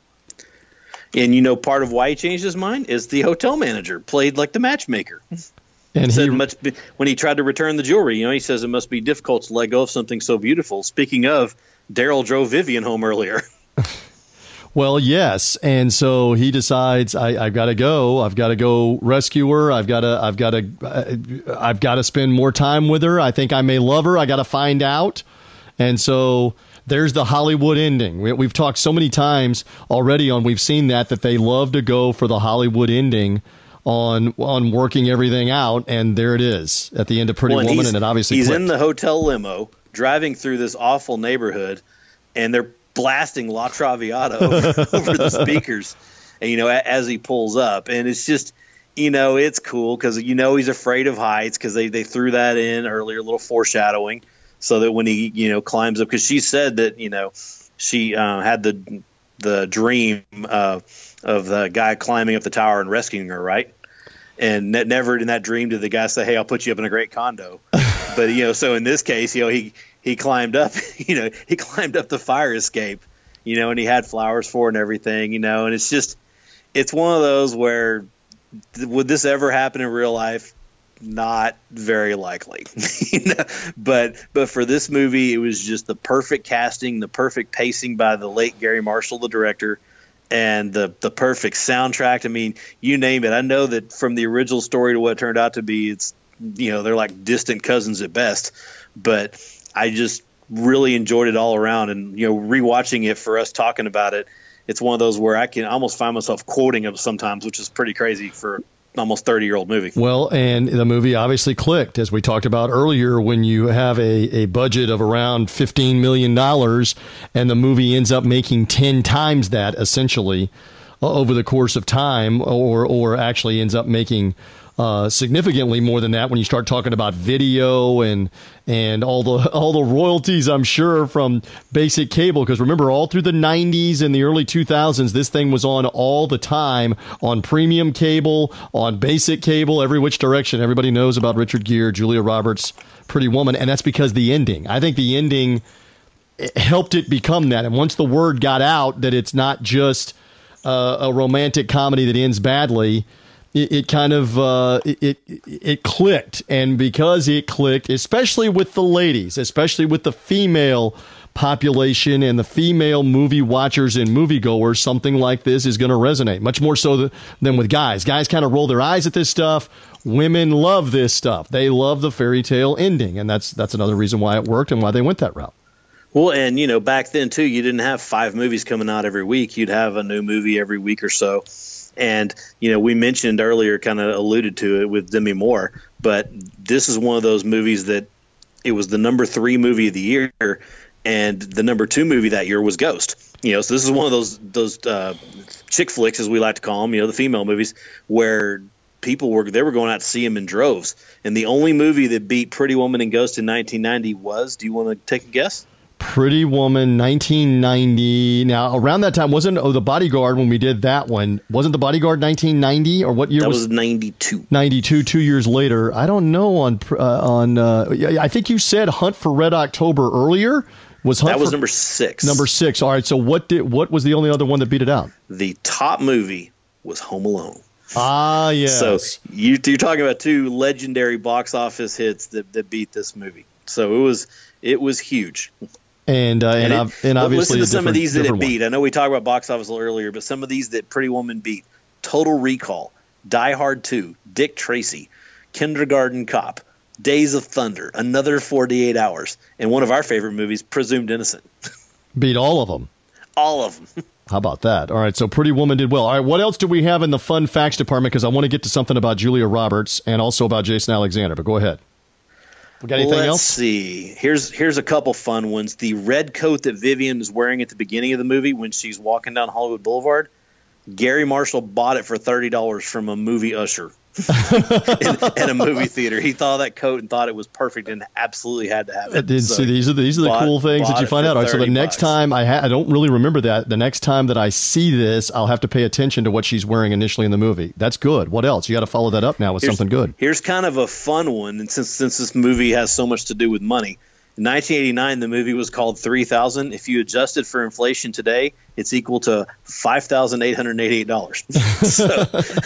And, you know, part of why he changed his mind is the hotel manager played like the matchmaker. And said he, much be, when he tried to return the jewelry, you know, he says it must be difficult to let go of something so beautiful. Speaking of, Daryl drove Vivian home earlier. Well, yes, and so he decides I, I've got to go. I've got to go rescue her. I've got to. I've got to. Uh, I've got to spend more time with her. I think I may love her. I got to find out. And so there's the Hollywood ending. We, we've talked so many times already on. We've seen that that they love to go for the Hollywood ending on on working everything out, and there it is at the end of Pretty well, Woman, and it obviously he's clicked. In the hotel limo driving through this awful neighborhood, and they're blasting La Traviata over, over the speakers, and you know, as he pulls up, and it's just, you know, it's cool because you know he's afraid of heights because they they threw that in earlier, a little foreshadowing, so that when he you know climbs up, because she said that you know she uh, had the the dream uh, of the guy climbing up the tower and rescuing her, right? And ne- never in that dream did the guy say, "Hey, I'll put you up in a great condo." But you know, so in this case, you know, he. He climbed up, you know, he climbed up the fire escape, you know, and he had flowers for it and everything, you know, and it's just, it's one of those where, would this ever happen in real life? not very likely. but but for this movie, it was just the perfect casting, the perfect pacing by the late Gary Marshall, the director, and the the perfect soundtrack. I mean, you name it. I know that from the original story to what it turned out to be, it's, you know, they're like distant cousins at best. But I just really enjoyed it all around, and you know, rewatching it for us talking about it, it's one of those where I can almost find myself quoting it sometimes, which is pretty crazy for almost thirty-year-old movie. Well, and the movie obviously clicked, as we talked about earlier, when you have a, a budget of around fifteen million dollars and the movie ends up making ten times that, essentially, uh, over the course of time, or or actually ends up making uh, significantly more than that when you start talking about video and and all the all the royalties, I'm sure, from basic cable. Because remember, all through the nineties and the early two thousands, this thing was on all the time on premium cable, on basic cable, every which direction. Everybody knows about Richard Gere, Julia Roberts, Pretty Woman, and that's because the ending. I think the ending helped it become that. And once the word got out that it's not just uh, a romantic comedy that ends badly, It, it kind of uh, it, it it clicked, and because it clicked, especially with the ladies, especially with the female population and the female movie watchers and moviegoers, something like this is going to resonate much more so th- than with guys. Guys kind of roll their eyes at this stuff. Women love this stuff. They love the fairy tale ending, and that's that's another reason why it worked and why they went that route. Well, and you know, back then too, you didn't have five movies coming out every week. You'd have a new movie every week or so. And, you know, we mentioned earlier, kind of alluded to it with Demi Moore, but this is one of those movies that it was the number three movie of the year, and the number two movie that year was Ghost. You know, so this is one of those those uh, chick flicks, as we like to call them, you know, the female movies, where people were they were going out to see them in droves. And the only movie that beat Pretty Woman and Ghost in nineteen ninety was, do you want to take a guess? Pretty Woman, nineteen ninety. Now, around that time, wasn't oh, The Bodyguard when we did that one? Wasn't The Bodyguard nineteen ninety, or what year that was? That was ninety-two. ninety-two, two years later. I don't know on uh, on. Uh, I think you said Hunt for Red October earlier. Was Hunt that was for, number six? Number six. All right. So what did what was the only other one that beat it out? The top movie was Home Alone. Ah, yes. So you, you're talking about two legendary box office hits that, that beat this movie. So it was it was huge. And uh, and, and, it, and obviously, listen to some of these that it beat. One. I know we talked about box office a little earlier, but some of these that Pretty Woman beat: Total Recall, Die Hard two, Dick Tracy, Kindergarten Cop, Days of Thunder, Another forty-eight hours, and one of our favorite movies, Presumed Innocent. Beat all of them. All of them. How about that? All right, so Pretty Woman did well. All right, what else do we have in the fun facts department? Because I want to get to something about Julia Roberts and also about Jason Alexander, but go ahead. We got anything Let's else? see. Here's here's a couple fun ones. The red coat that Vivian is wearing at the beginning of the movie when she's walking down Hollywood Boulevard, Gary Marshall bought it for thirty dollars from a movie usher in, in a movie theater. He saw that coat and thought it was perfect and absolutely had to have it. So see, these are the, these are the bought, cool things that you find out. All right, so the next bucks. time I ha- I don't really remember that. The next time that I see this, I'll have to pay attention to what she's wearing initially in the movie. That's good. What else? You got to follow that up now with here's, something good. Here's kind of a fun one, and since since this movie has so much to do with money. In nineteen eighty-nine, the movie was called three thousand. If you adjust it for inflation today, it's equal to five thousand eight hundred eighty-eight dollars. so,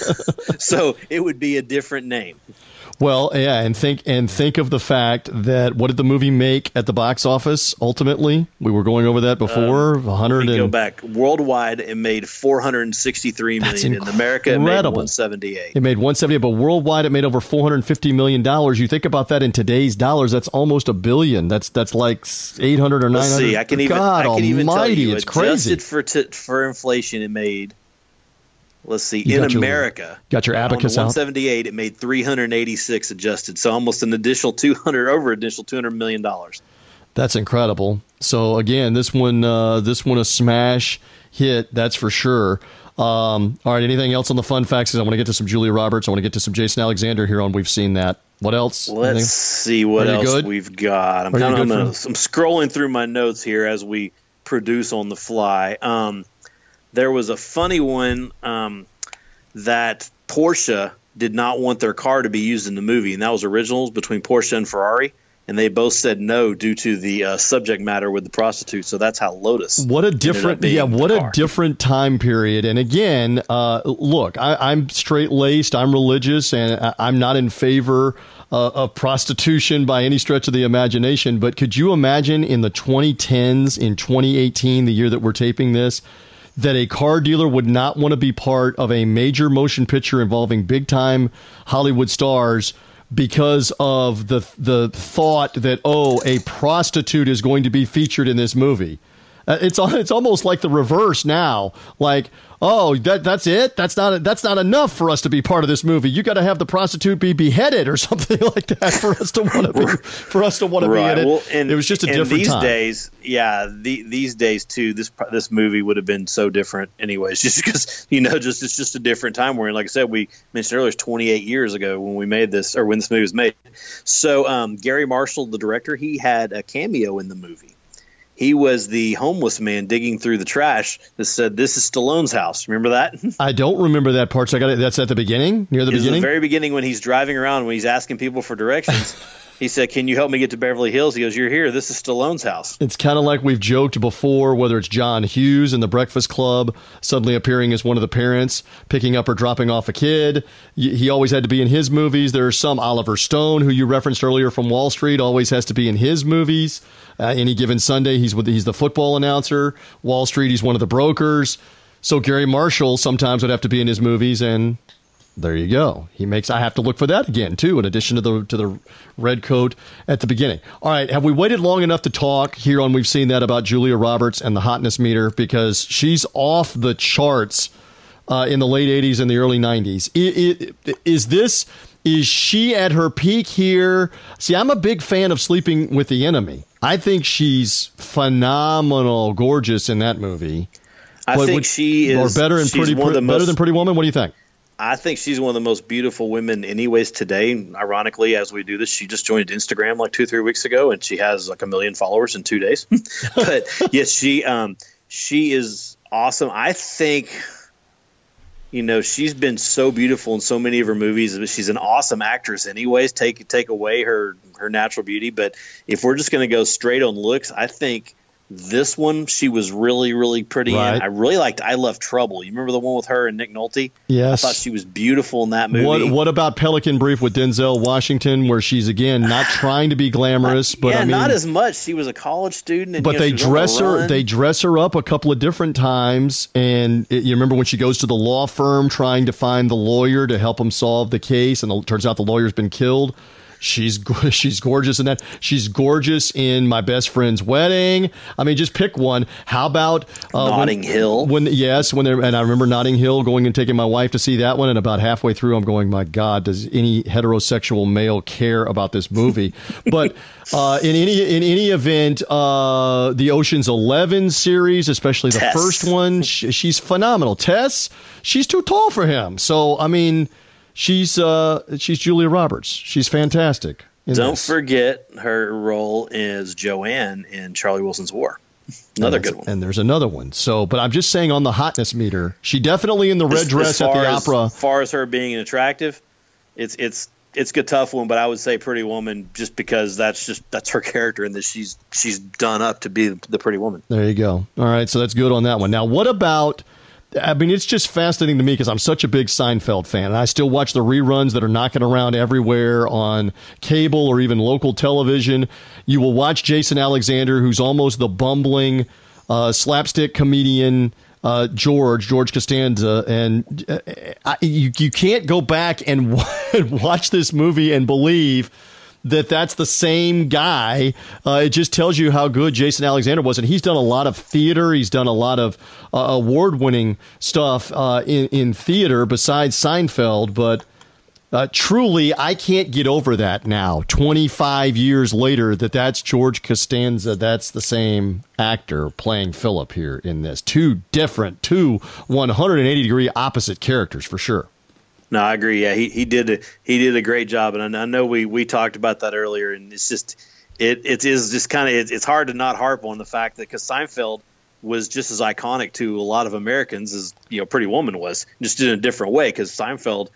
so it would be a different name. Well, yeah, and think and think of the fact that what did the movie make at the box office ultimately? We were going over that before. Um, one hundred let me and, go back. Worldwide, it made four hundred sixty-three million dollars. In America, it made one hundred seventy-eight. It made one hundred seventy-eight, but worldwide, it made over four hundred fifty million dollars. You think about that in today's dollars, that's almost a billion. That's that's like eight hundred or nine hundred. Let's see, I can even, God I can almighty, even tell you, it's crazy. Adjusted for, t- for inflation, it made... Let's see. You in got America, your, got your abacus on the out. one seventy-eight, it made three hundred eighty-six adjusted, so almost an additional two hundred, over additional two hundred million dollars. That's incredible. So again, this one, uh, this one a smash hit, that's for sure. Um, all right, anything else on the fun facts? I want to get to some Julia Roberts. I want to get to some Jason Alexander here on We've Seen That. What else? Let's anything? see what else good? we've got. I'm kind of I'm, I'm scrolling through my notes here as we produce on the fly. Um, There was a funny one um, that Porsche did not want their car to be used in the movie, and that was originals between Porsche and Ferrari. and they both said no due to the uh, subject matter with the prostitute. So that's how Lotus. What a different, yeah, what a different time period. And again, uh, look, I, I'm straight laced, I'm religious, and I, I'm not in favor uh, of prostitution by any stretch of the imagination. But could you imagine in the twenty tens, in twenty eighteen, the year that we're taping this, that a car dealer would not want to be part of a major motion picture involving big time Hollywood stars because of the the thought that, oh, a prostitute is going to be featured in this movie? Uh, it's it's almost like the reverse now. Like, oh, that that's it. That's not that's not enough for us to be part of this movie. You got to have the prostitute be beheaded or something like that for us to want to be for us to want to right. be in it. Well, and, it was just a and different these time. days, yeah, the, these days too. This this movie would have been so different, anyways. Just because you know, just it's just a different time. Where, like I said, we mentioned earlier, it's twenty-eight years ago when we made this, or when this movie was made. So um, Gary Marshall, the director, he had a cameo in the movie. He was the homeless man digging through the trash that said, "This is Stallone's house." Remember that? I don't remember that part. So I got it. That's at the beginning, near the it's beginning. The very beginning when he's driving around, when he's asking people for directions. He said, "Can you help me get to Beverly Hills?" He goes, "You're here. This is Stallone's house." It's kind of like we've joked before, whether it's John Hughes in The Breakfast Club suddenly appearing as one of the parents, picking up or dropping off a kid. He always had to be in his movies. There's some Oliver Stone, who you referenced earlier from Wall Street, always has to be in his movies. Uh, any given Sunday, he's with he's the football announcer. Wall Street, he's one of the brokers. So Gary Marshall sometimes would have to be in his movies, and there you go. He makes. I have to look for that again too, in addition to the to the red coat at the beginning. All right, have we waited long enough to talk here on We've Seen That about Julia Roberts and the hotness meter, because she's off the charts uh, in the late eighties and the early nineties. It, it, is this? Is she at her peak here? See, I'm a big fan of Sleeping with the Enemy. I think she's phenomenal, gorgeous in that movie. I but think would, she is. Or better, and pretty, better most, than Pretty Woman? What do you think? I think she's one of the most beautiful women anyways today. Ironically, as we do this, she just joined Instagram like two, three weeks ago, and she has like a million followers in two days. But yes, she um, she is awesome. I think, you know, she's been so beautiful in so many of her movies. She's an awesome actress anyways. Take take away her, her natural beauty. But if we're just going to go straight on looks, I think this one, she was really, really pretty right. in. I really liked I Love Trouble. You remember the one with her and Nick Nolte? Yes. I thought she was beautiful in that movie. What, what about Pelican Brief with Denzel Washington, where she's, again, not trying to be glamorous? But yeah, I mean, not as much. She was a college student. And, but you know, they she was on dress the her run. They dress her up a couple of different times. And it, you remember when she goes to the law firm trying to find the lawyer to help him solve the case, and it turns out the lawyer's been killed? She's she's gorgeous in that. She's gorgeous in My Best Friend's Wedding. I mean, just pick one. How about uh, Notting when, Hill? When yes, when they're and I remember Notting Hill, going and taking my wife to see that one, and about halfway through, I'm going, my God, does any heterosexual male care about this movie? But uh, in any in any event, uh, the Ocean's Eleven series, especially the Tess. first one, she, she's phenomenal. Tess, she's too tall for him. So I mean. She's uh she's Julia Roberts. She's fantastic. Don't this. forget her role as Joanne in Charlie Wilson's War. Another good one. And there's another one. So, but I'm just saying on the hotness meter, she definitely in the red as, dress as at the as, opera. As far as her being attractive, it's it's it's a tough one. But I would say Pretty Woman, just because that's just that's her character, and that she's she's done up to be the Pretty Woman. There you go. All right, so that's good on that one. Now, what about? I mean, it's just fascinating to me because I'm such a big Seinfeld fan, and I still watch the reruns that are knocking around everywhere on cable or even local television. You will watch Jason Alexander, who's almost the bumbling uh, slapstick comedian uh, George, George Costanza, and uh, I, you, you can't go back and watch this movie and believe that that's the same guy. Uh, it just tells you how good Jason Alexander was. And he's done a lot of theater. He's done a lot of uh, award-winning stuff uh, in, in theater besides Seinfeld. But uh, truly, I can't get over that now, twenty-five years later, that that's George Costanza. That's the same actor playing Philip here in this. Two different, two one hundred eighty degree opposite characters for sure. No, I agree. Yeah, he he did a, he did a great job, and I, I know we, we talked about that earlier. And it's just it it is just kind of it, it's hard to not harp on the fact that because Seinfeld was just as iconic to a lot of Americans as you know Pretty Woman was, just in a different way. Because Seinfeld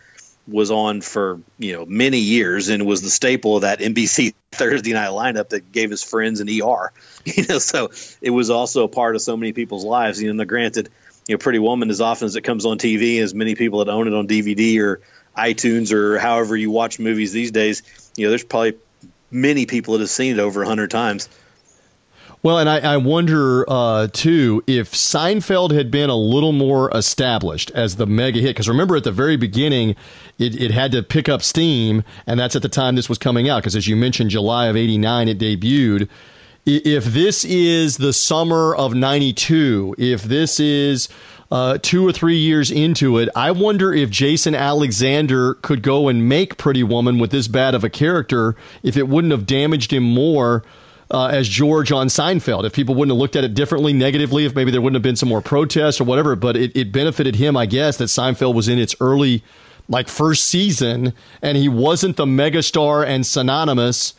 was on for, you know, many years and was the staple of that N B C Thursday night lineup that gave us Friends and E R. You know, so it was also a part of so many people's lives. You know, granted, you know, Pretty Woman, as often as it comes on T V, as many people that own it on D V D or iTunes or however you watch movies these days, you know, there's probably many people that have seen it over a hundred times. Well, and I, I wonder, uh, too, if Seinfeld had been a little more established as the mega hit. Because remember, at the very beginning, it, it had to pick up steam, and that's at the time this was coming out. Because as you mentioned, July of eighty-nine, it debuted. If this is the summer of ninety-two, if this is uh, two or three years into it, I wonder if Jason Alexander could go and make Pretty Woman with this bad of a character, if it wouldn't have damaged him more Uh, as George on Seinfeld, if people wouldn't have looked at it differently, negatively, if maybe there wouldn't have been some more protests or whatever. But it, it benefited him, I guess, that Seinfeld was in its early, like, first season, and he wasn't the megastar and synonymous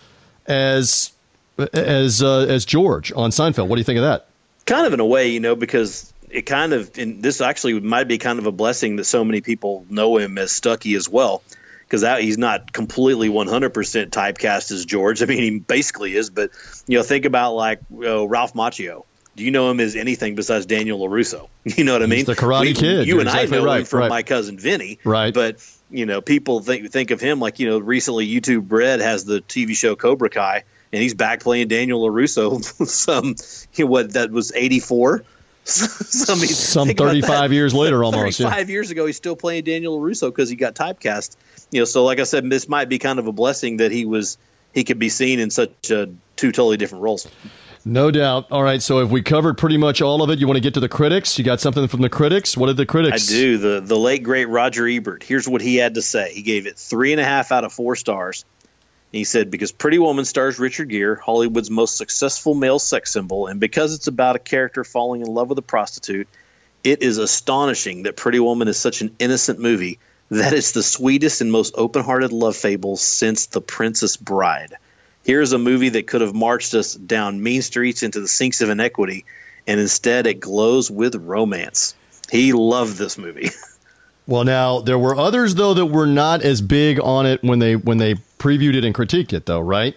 as as uh, as George on Seinfeld. What do you think of that? Kind of in a way, you know, because it kind of, and this actually might be kind of a blessing that so many people know him as Stuckey as well. Because he's not completely one hundred percent typecast as George. I mean, he basically is. But, you know, think about, like, uh, Ralph Macchio. Do you know him as anything besides Daniel LaRusso? You know what I mean? He's the Karate we, Kid. You You're and exactly I know right, him from right. My Cousin Vinny. Right. But, you know, people think think of him like, you know, recently YouTube Red has the T V show Cobra Kai, and he's back playing Daniel LaRusso. Some, you know, what, that was eighty-four? So, I mean, Some thirty-five years later almost. thirty-five yeah. years ago, he's still playing Daniel LaRusso because he got typecast. You know, so like I said, this might be kind of a blessing that he was he could be seen in such uh, two totally different roles. No doubt. All right, so if we covered pretty much all of it, you want to get to the critics? You got something from the critics? What did the critics? I do. The the late great Roger Ebert. Here's what he had to say. He gave it three and a half out of four stars. He said, because Pretty Woman stars Richard Gere, Hollywood's most successful male sex symbol, and because it's about a character falling in love with a prostitute, it is astonishing that Pretty Woman is such an innocent movie that it's the sweetest and most open-hearted love fable since The Princess Bride. Here's a movie that could have marched us down mean streets into the sinks of inequity, and instead it glows with romance. He loved this movie. Well, now, there were others, though, that were not as big on it when they when they previewed it and critiqued it, though, right?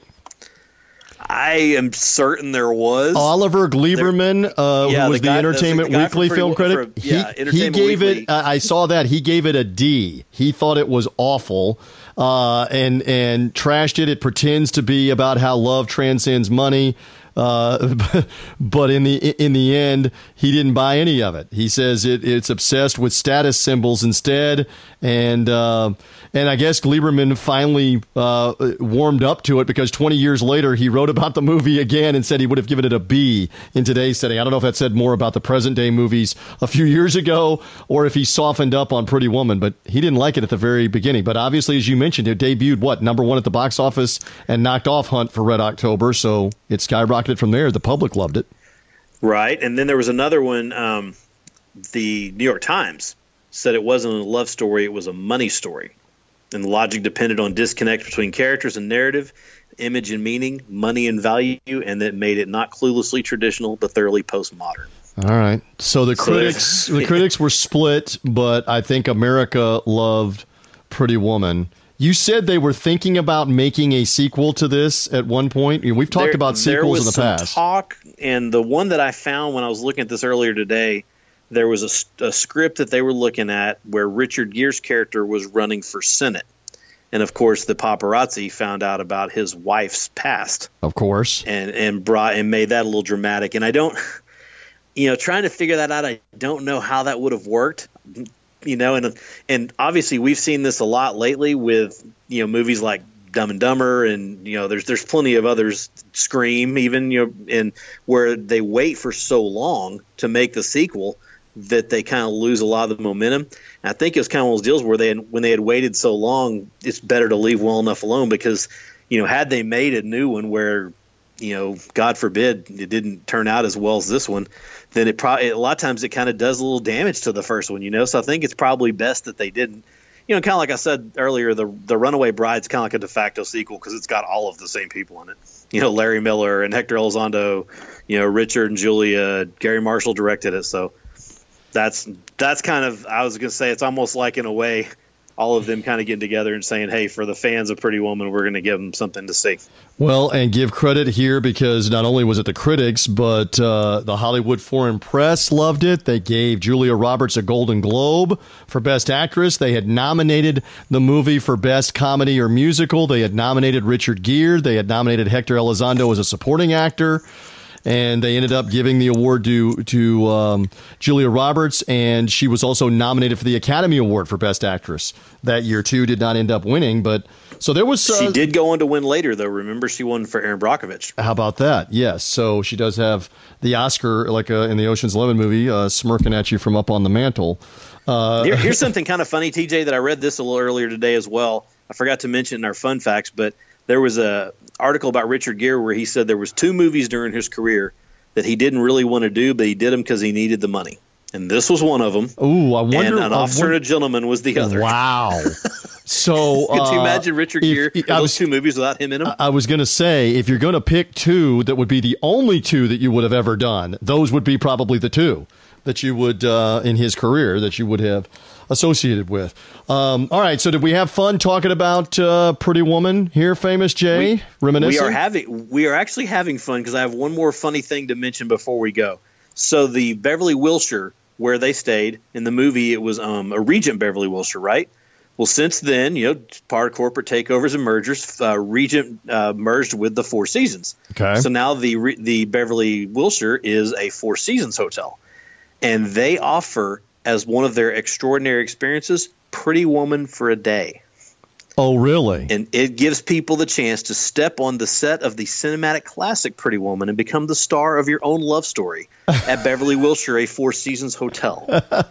I am certain there was. Oliver Gleiberman, uh, yeah, who was the, the guy, Entertainment the Weekly for, film for, critic, for, yeah, he, he gave Weekly. it, uh, I saw that, he gave it a D. He thought it was awful uh, and, and trashed it. It pretends to be about how love transcends money. Uh, but in the in the end, he didn't buy any of it. He says it, it's obsessed with status symbols instead, and uh, and I guess Gleiberman finally uh, warmed up to it because twenty years later he wrote about the movie again and said he would have given it a B in today's setting. I don't know if that said more about the present day movies a few years ago or if he softened up on Pretty Woman, but he didn't like it at the very beginning. But obviously, as you mentioned, it debuted what number one at the box office and knocked off Hunt for Red October, so it skyrocketed from there. The public loved it. Right. And then there was another one. Um, the New York Times said it wasn't a love story. It was a money story. And the logic depended on disconnect between characters and narrative, image and meaning, money and value, and that made it not cluelessly traditional, but thoroughly postmodern. All right. So the critics, so the critics were split, but I think America loved Pretty Woman. You said they were thinking about making a sequel to this at one point. We've talked there, about sequels in the some past. Talk, and the one that I found when I was looking at this earlier today, there was a, a script that they were looking at where Richard Gere's character was running for Senate. And, of course, the paparazzi found out about his wife's past. Of course. And, and, brought, and made that a little dramatic. And I don't, you know, trying to figure that out, I don't know how that would have worked. You know, and and obviously we've seen this a lot lately with, you know, movies like Dumb and Dumber, and, you know, there's there's plenty of others, Scream even, you know, and where they wait for so long to make the sequel that they kind of lose a lot of the momentum. And I think it was kind of one of those deals where they had, when they had waited so long, it's better to leave well enough alone because, you know, had they made a new one where, you know, God forbid it didn't turn out as well as this one, then it probably a lot of times it kind of does a little damage to the first one, you know. So I think it's probably best that they didn't. You know, kind of like I said earlier, the the Runaway Bride's kind of like a de facto sequel because it's got all of the same people in it. You know, Larry Miller and Hector Elizondo, you know, Richard and Julia, Gary Marshall directed it. So that's that's kind of, I was going to say, it's almost like in a way all of them kind of getting together and saying, hey, for the fans of Pretty Woman, we're going to give them something to see. Well, and give credit here because not only was it the critics, but uh, the Hollywood Foreign Press loved it. They gave Julia Roberts a Golden Globe for Best Actress. They had nominated the movie for Best Comedy or Musical. They had nominated Richard Gere. They had nominated Hector Elizondo as a supporting actor. And they ended up giving the award to to um, Julia Roberts, and she was also nominated for the Academy Award for Best Actress that year too. Did not end up winning, but so there was. Uh, she did go on to win later, though. Remember, she won for Erin Brockovich. How about that? Yes, so she does have the Oscar, like uh, in the Ocean's Eleven movie, uh, smirking at you from up on the mantle. Uh, Here, here's something kind of funny, T J, that I read this a little earlier today as well. I forgot to mention in our fun facts, but there was a article about Richard Gere where he said there was two movies during his career that he didn't really want to do, but he did them because he needed the money. And this was one of them. Ooh, I wonder. And An Officer wonder, and a Gentleman was the other. Wow. So could you uh, imagine Richard Gere in those was, two movies without him in them? I was going to say, if you're going to pick two that would be the only two that you would have ever done, those would be probably the two that you would, uh, in his career, that you would have associated with. Um, all right, so did we have fun talking about uh, Pretty Woman here, Famous Jay? We, Reminiscing? We are having, we are actually having fun because I have one more funny thing to mention before we go. So the Beverly Wilshire, where they stayed in the movie, it was um, a Regent Beverly Wilshire, right? Well, since then, you know, part of corporate takeovers and mergers, uh, Regent uh, merged with the Four Seasons. Okay. So now the the Beverly Wilshire is a Four Seasons hotel, and they offer as one of their extraordinary experiences, Pretty Woman for a day. Oh, really? And it gives people the chance to step on the set of the cinematic classic Pretty Woman and become the star of your own love story at Beverly Wilshire, a Four Seasons hotel.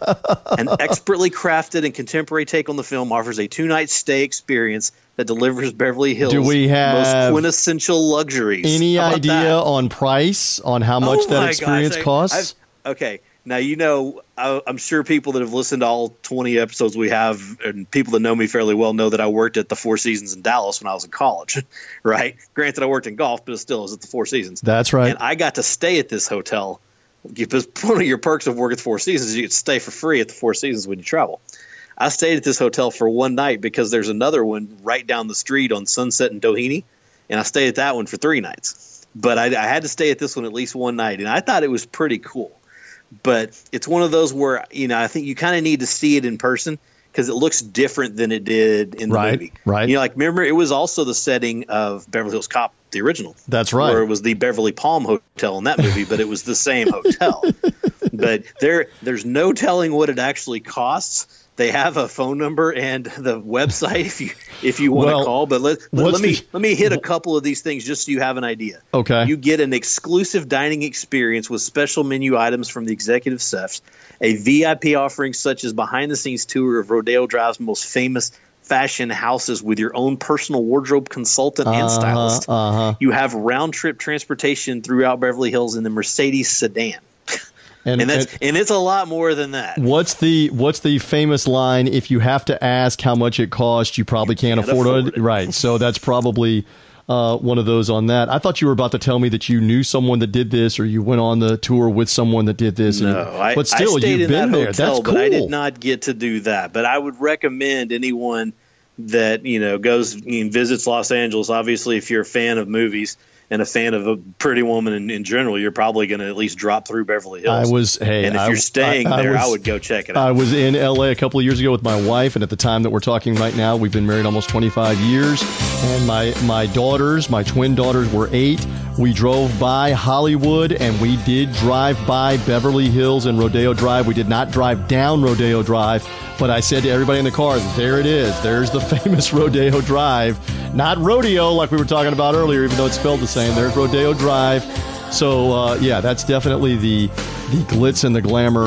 An expertly crafted and contemporary take on the film offers a two-night stay experience that delivers Beverly Hills' Do we have most quintessential luxuries. Any idea that? on price, on how much oh that experience gosh, costs? I've, okay. Now, you know, I, I'm sure people that have listened to all twenty episodes we have and people that know me fairly well know that I worked at the Four Seasons in Dallas when I was in college, right? Granted, I worked in golf, but it still was at the Four Seasons. That's right. And I got to stay at this hotel. Because one of your perks of working at the Four Seasons is you get to stay for free at the Four Seasons when you travel. I stayed at this hotel for one night because there's another one right down the street on Sunset and Doheny, and I stayed at that one for three nights. But I, I had to stay at this one at least one night, and I thought it was pretty cool. But it's one of those where, you know, I think you kind of need to see it in person because it looks different than it did in the right, movie. Right. You know, like, remember, it was also the setting of Beverly Hills Cop, the original. That's right. Where it was the Beverly Palm Hotel in that movie, but it was the same hotel. But there, there's no telling what it actually costs. They have a phone number and the website if you if you want well, to call. But let, let, let me the, let me hit a couple of these things just so you have an idea. Okay. You get an exclusive dining experience with special menu items from the executive chefs, a V I P offering such as behind-the-scenes tour of Rodeo Drive's most famous fashion houses with your own personal wardrobe consultant and uh-huh, stylist. Uh-huh. You have round-trip transportation throughout Beverly Hills in the Mercedes sedan. And, and that's and, and it's a lot more than that. What's the what's the famous line? If you have to ask how much it costs, you probably can't, can't afford, afford it. it. Right. So that's probably uh, one of those on that. I thought you were about to tell me that you knew someone that did this, or you went on the tour with someone that did this. No, and, I, but still, I stayed you've in been that there. hotel, That's cool. But I did not get to do that. But I would recommend anyone that you know goes and visits Los Angeles. Obviously, if you're a fan of movies and a fan of a Pretty Woman in, in general, you're probably going to at least drop through Beverly Hills. I was, hey, and if I, you're staying I, I there, was, I would go check it out. I was in L A a couple of years ago with my wife, and at the time that we're talking right now, we've been married almost twenty-five years, and my, my daughters, my twin daughters were eight. We drove by Hollywood, and we did drive by Beverly Hills and Rodeo Drive. We did not drive down Rodeo Drive, but I said to everybody in the car, there it is. There's the famous Rodeo Drive. Not rodeo like we were talking about earlier, even though it's spelled the same. There's Rodeo Drive. So, uh, yeah, that's definitely the the glitz and the glamour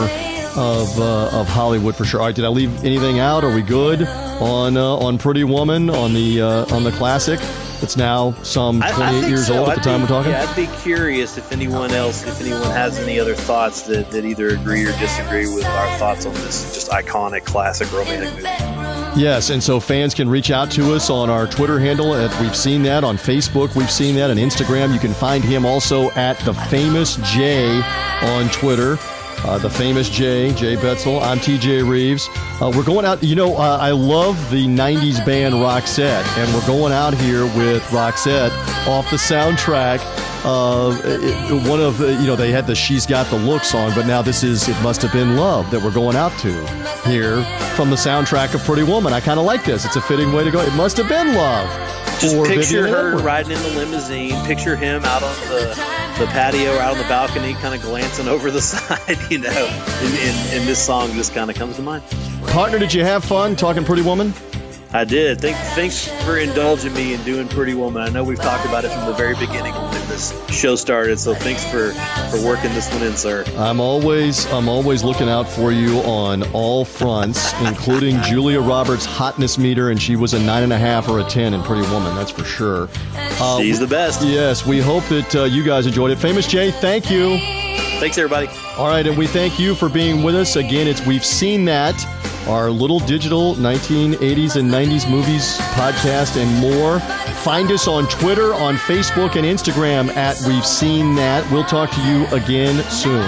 of uh, of Hollywood for sure. All right, did I leave anything out? Are we good on uh, on Pretty Woman, on the uh, on the classic? It's now some twenty-eight I, I years so. old at the I'd time be, we're talking. Yeah, I'd be curious if anyone else, if anyone has any other thoughts that, that either agree or disagree with our thoughts on this just iconic classic romantic movie. Yes, and so fans can reach out to us on our Twitter handle. At, we've seen that on Facebook. We've seen that on Instagram. You can find him also at The Famous J on Twitter. Uh, the famous Jay, Jay Betzel. I'm T J Reeves. Uh, we're going out, you know, uh, I love the nineties band Roxette, and we're going out here with Roxette off the soundtrack. Uh, it, one of, you know, they had the She's Got the Look song, but now this is It Must Have Been Love that we're going out to here from the soundtrack of Pretty Woman. I kind of like this. It's a fitting way to go. It must have been love. Just picture Vivian her Edwards. riding in the limousine. Picture him out on the, the patio or out on the balcony, kind of glancing over the side, you know. And, and, and this song just kind of comes to mind. Partner, did you have fun talking Pretty Woman? I did. Thank, thanks for indulging me in doing Pretty Woman. I know we've talked about it from the very beginning when this show started, so thanks for, for working this one in, sir. I'm always I'm always looking out for you on all fronts, including Julia Roberts' hotness meter, and she was a nine and a half or a ten in Pretty Woman, that's for sure. Uh, She's the best. Yes, we hope that uh, you guys enjoyed it. Famous Jay, thank you. Thanks, everybody. All right, and we thank you for being with us. Again, it's We've Seen That, our little digital nineteen eighties and nineties movies podcast and more. Find us on Twitter, on Facebook, and Instagram at We've Seen That. We'll talk to you again soon.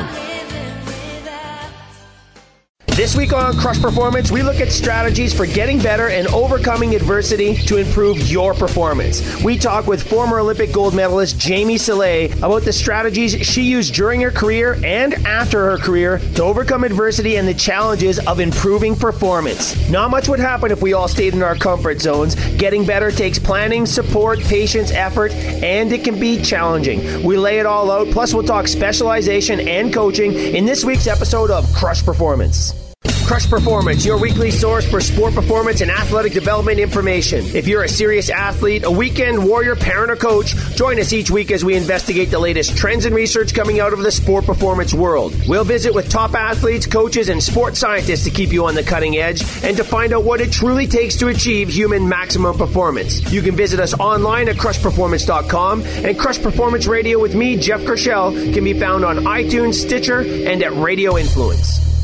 This week on Crush Performance, we look at strategies for getting better and overcoming adversity to improve your performance. We talk with former Olympic gold medalist Jamie Salé about the strategies she used during her career and after her career to overcome adversity and the challenges of improving performance. Not much would happen if we all stayed in our comfort zones. Getting better takes planning, support, patience, effort, and it can be challenging. We lay it all out, plus we'll talk specialization and coaching in this week's episode of Crush Performance. Crush Performance, your weekly source for sport performance and athletic development information. If you're a serious athlete, a weekend warrior, parent, or coach, join us each week as we investigate the latest trends and research coming out of the sport performance world. We'll visit with top athletes, coaches, and sports scientists to keep you on the cutting edge and to find out what it truly takes to achieve human maximum performance. You can visit us online at crush performance dot com, and Crush Performance Radio with me, Jeff Gershell, can be found on iTunes, Stitcher, and at Radio Influence.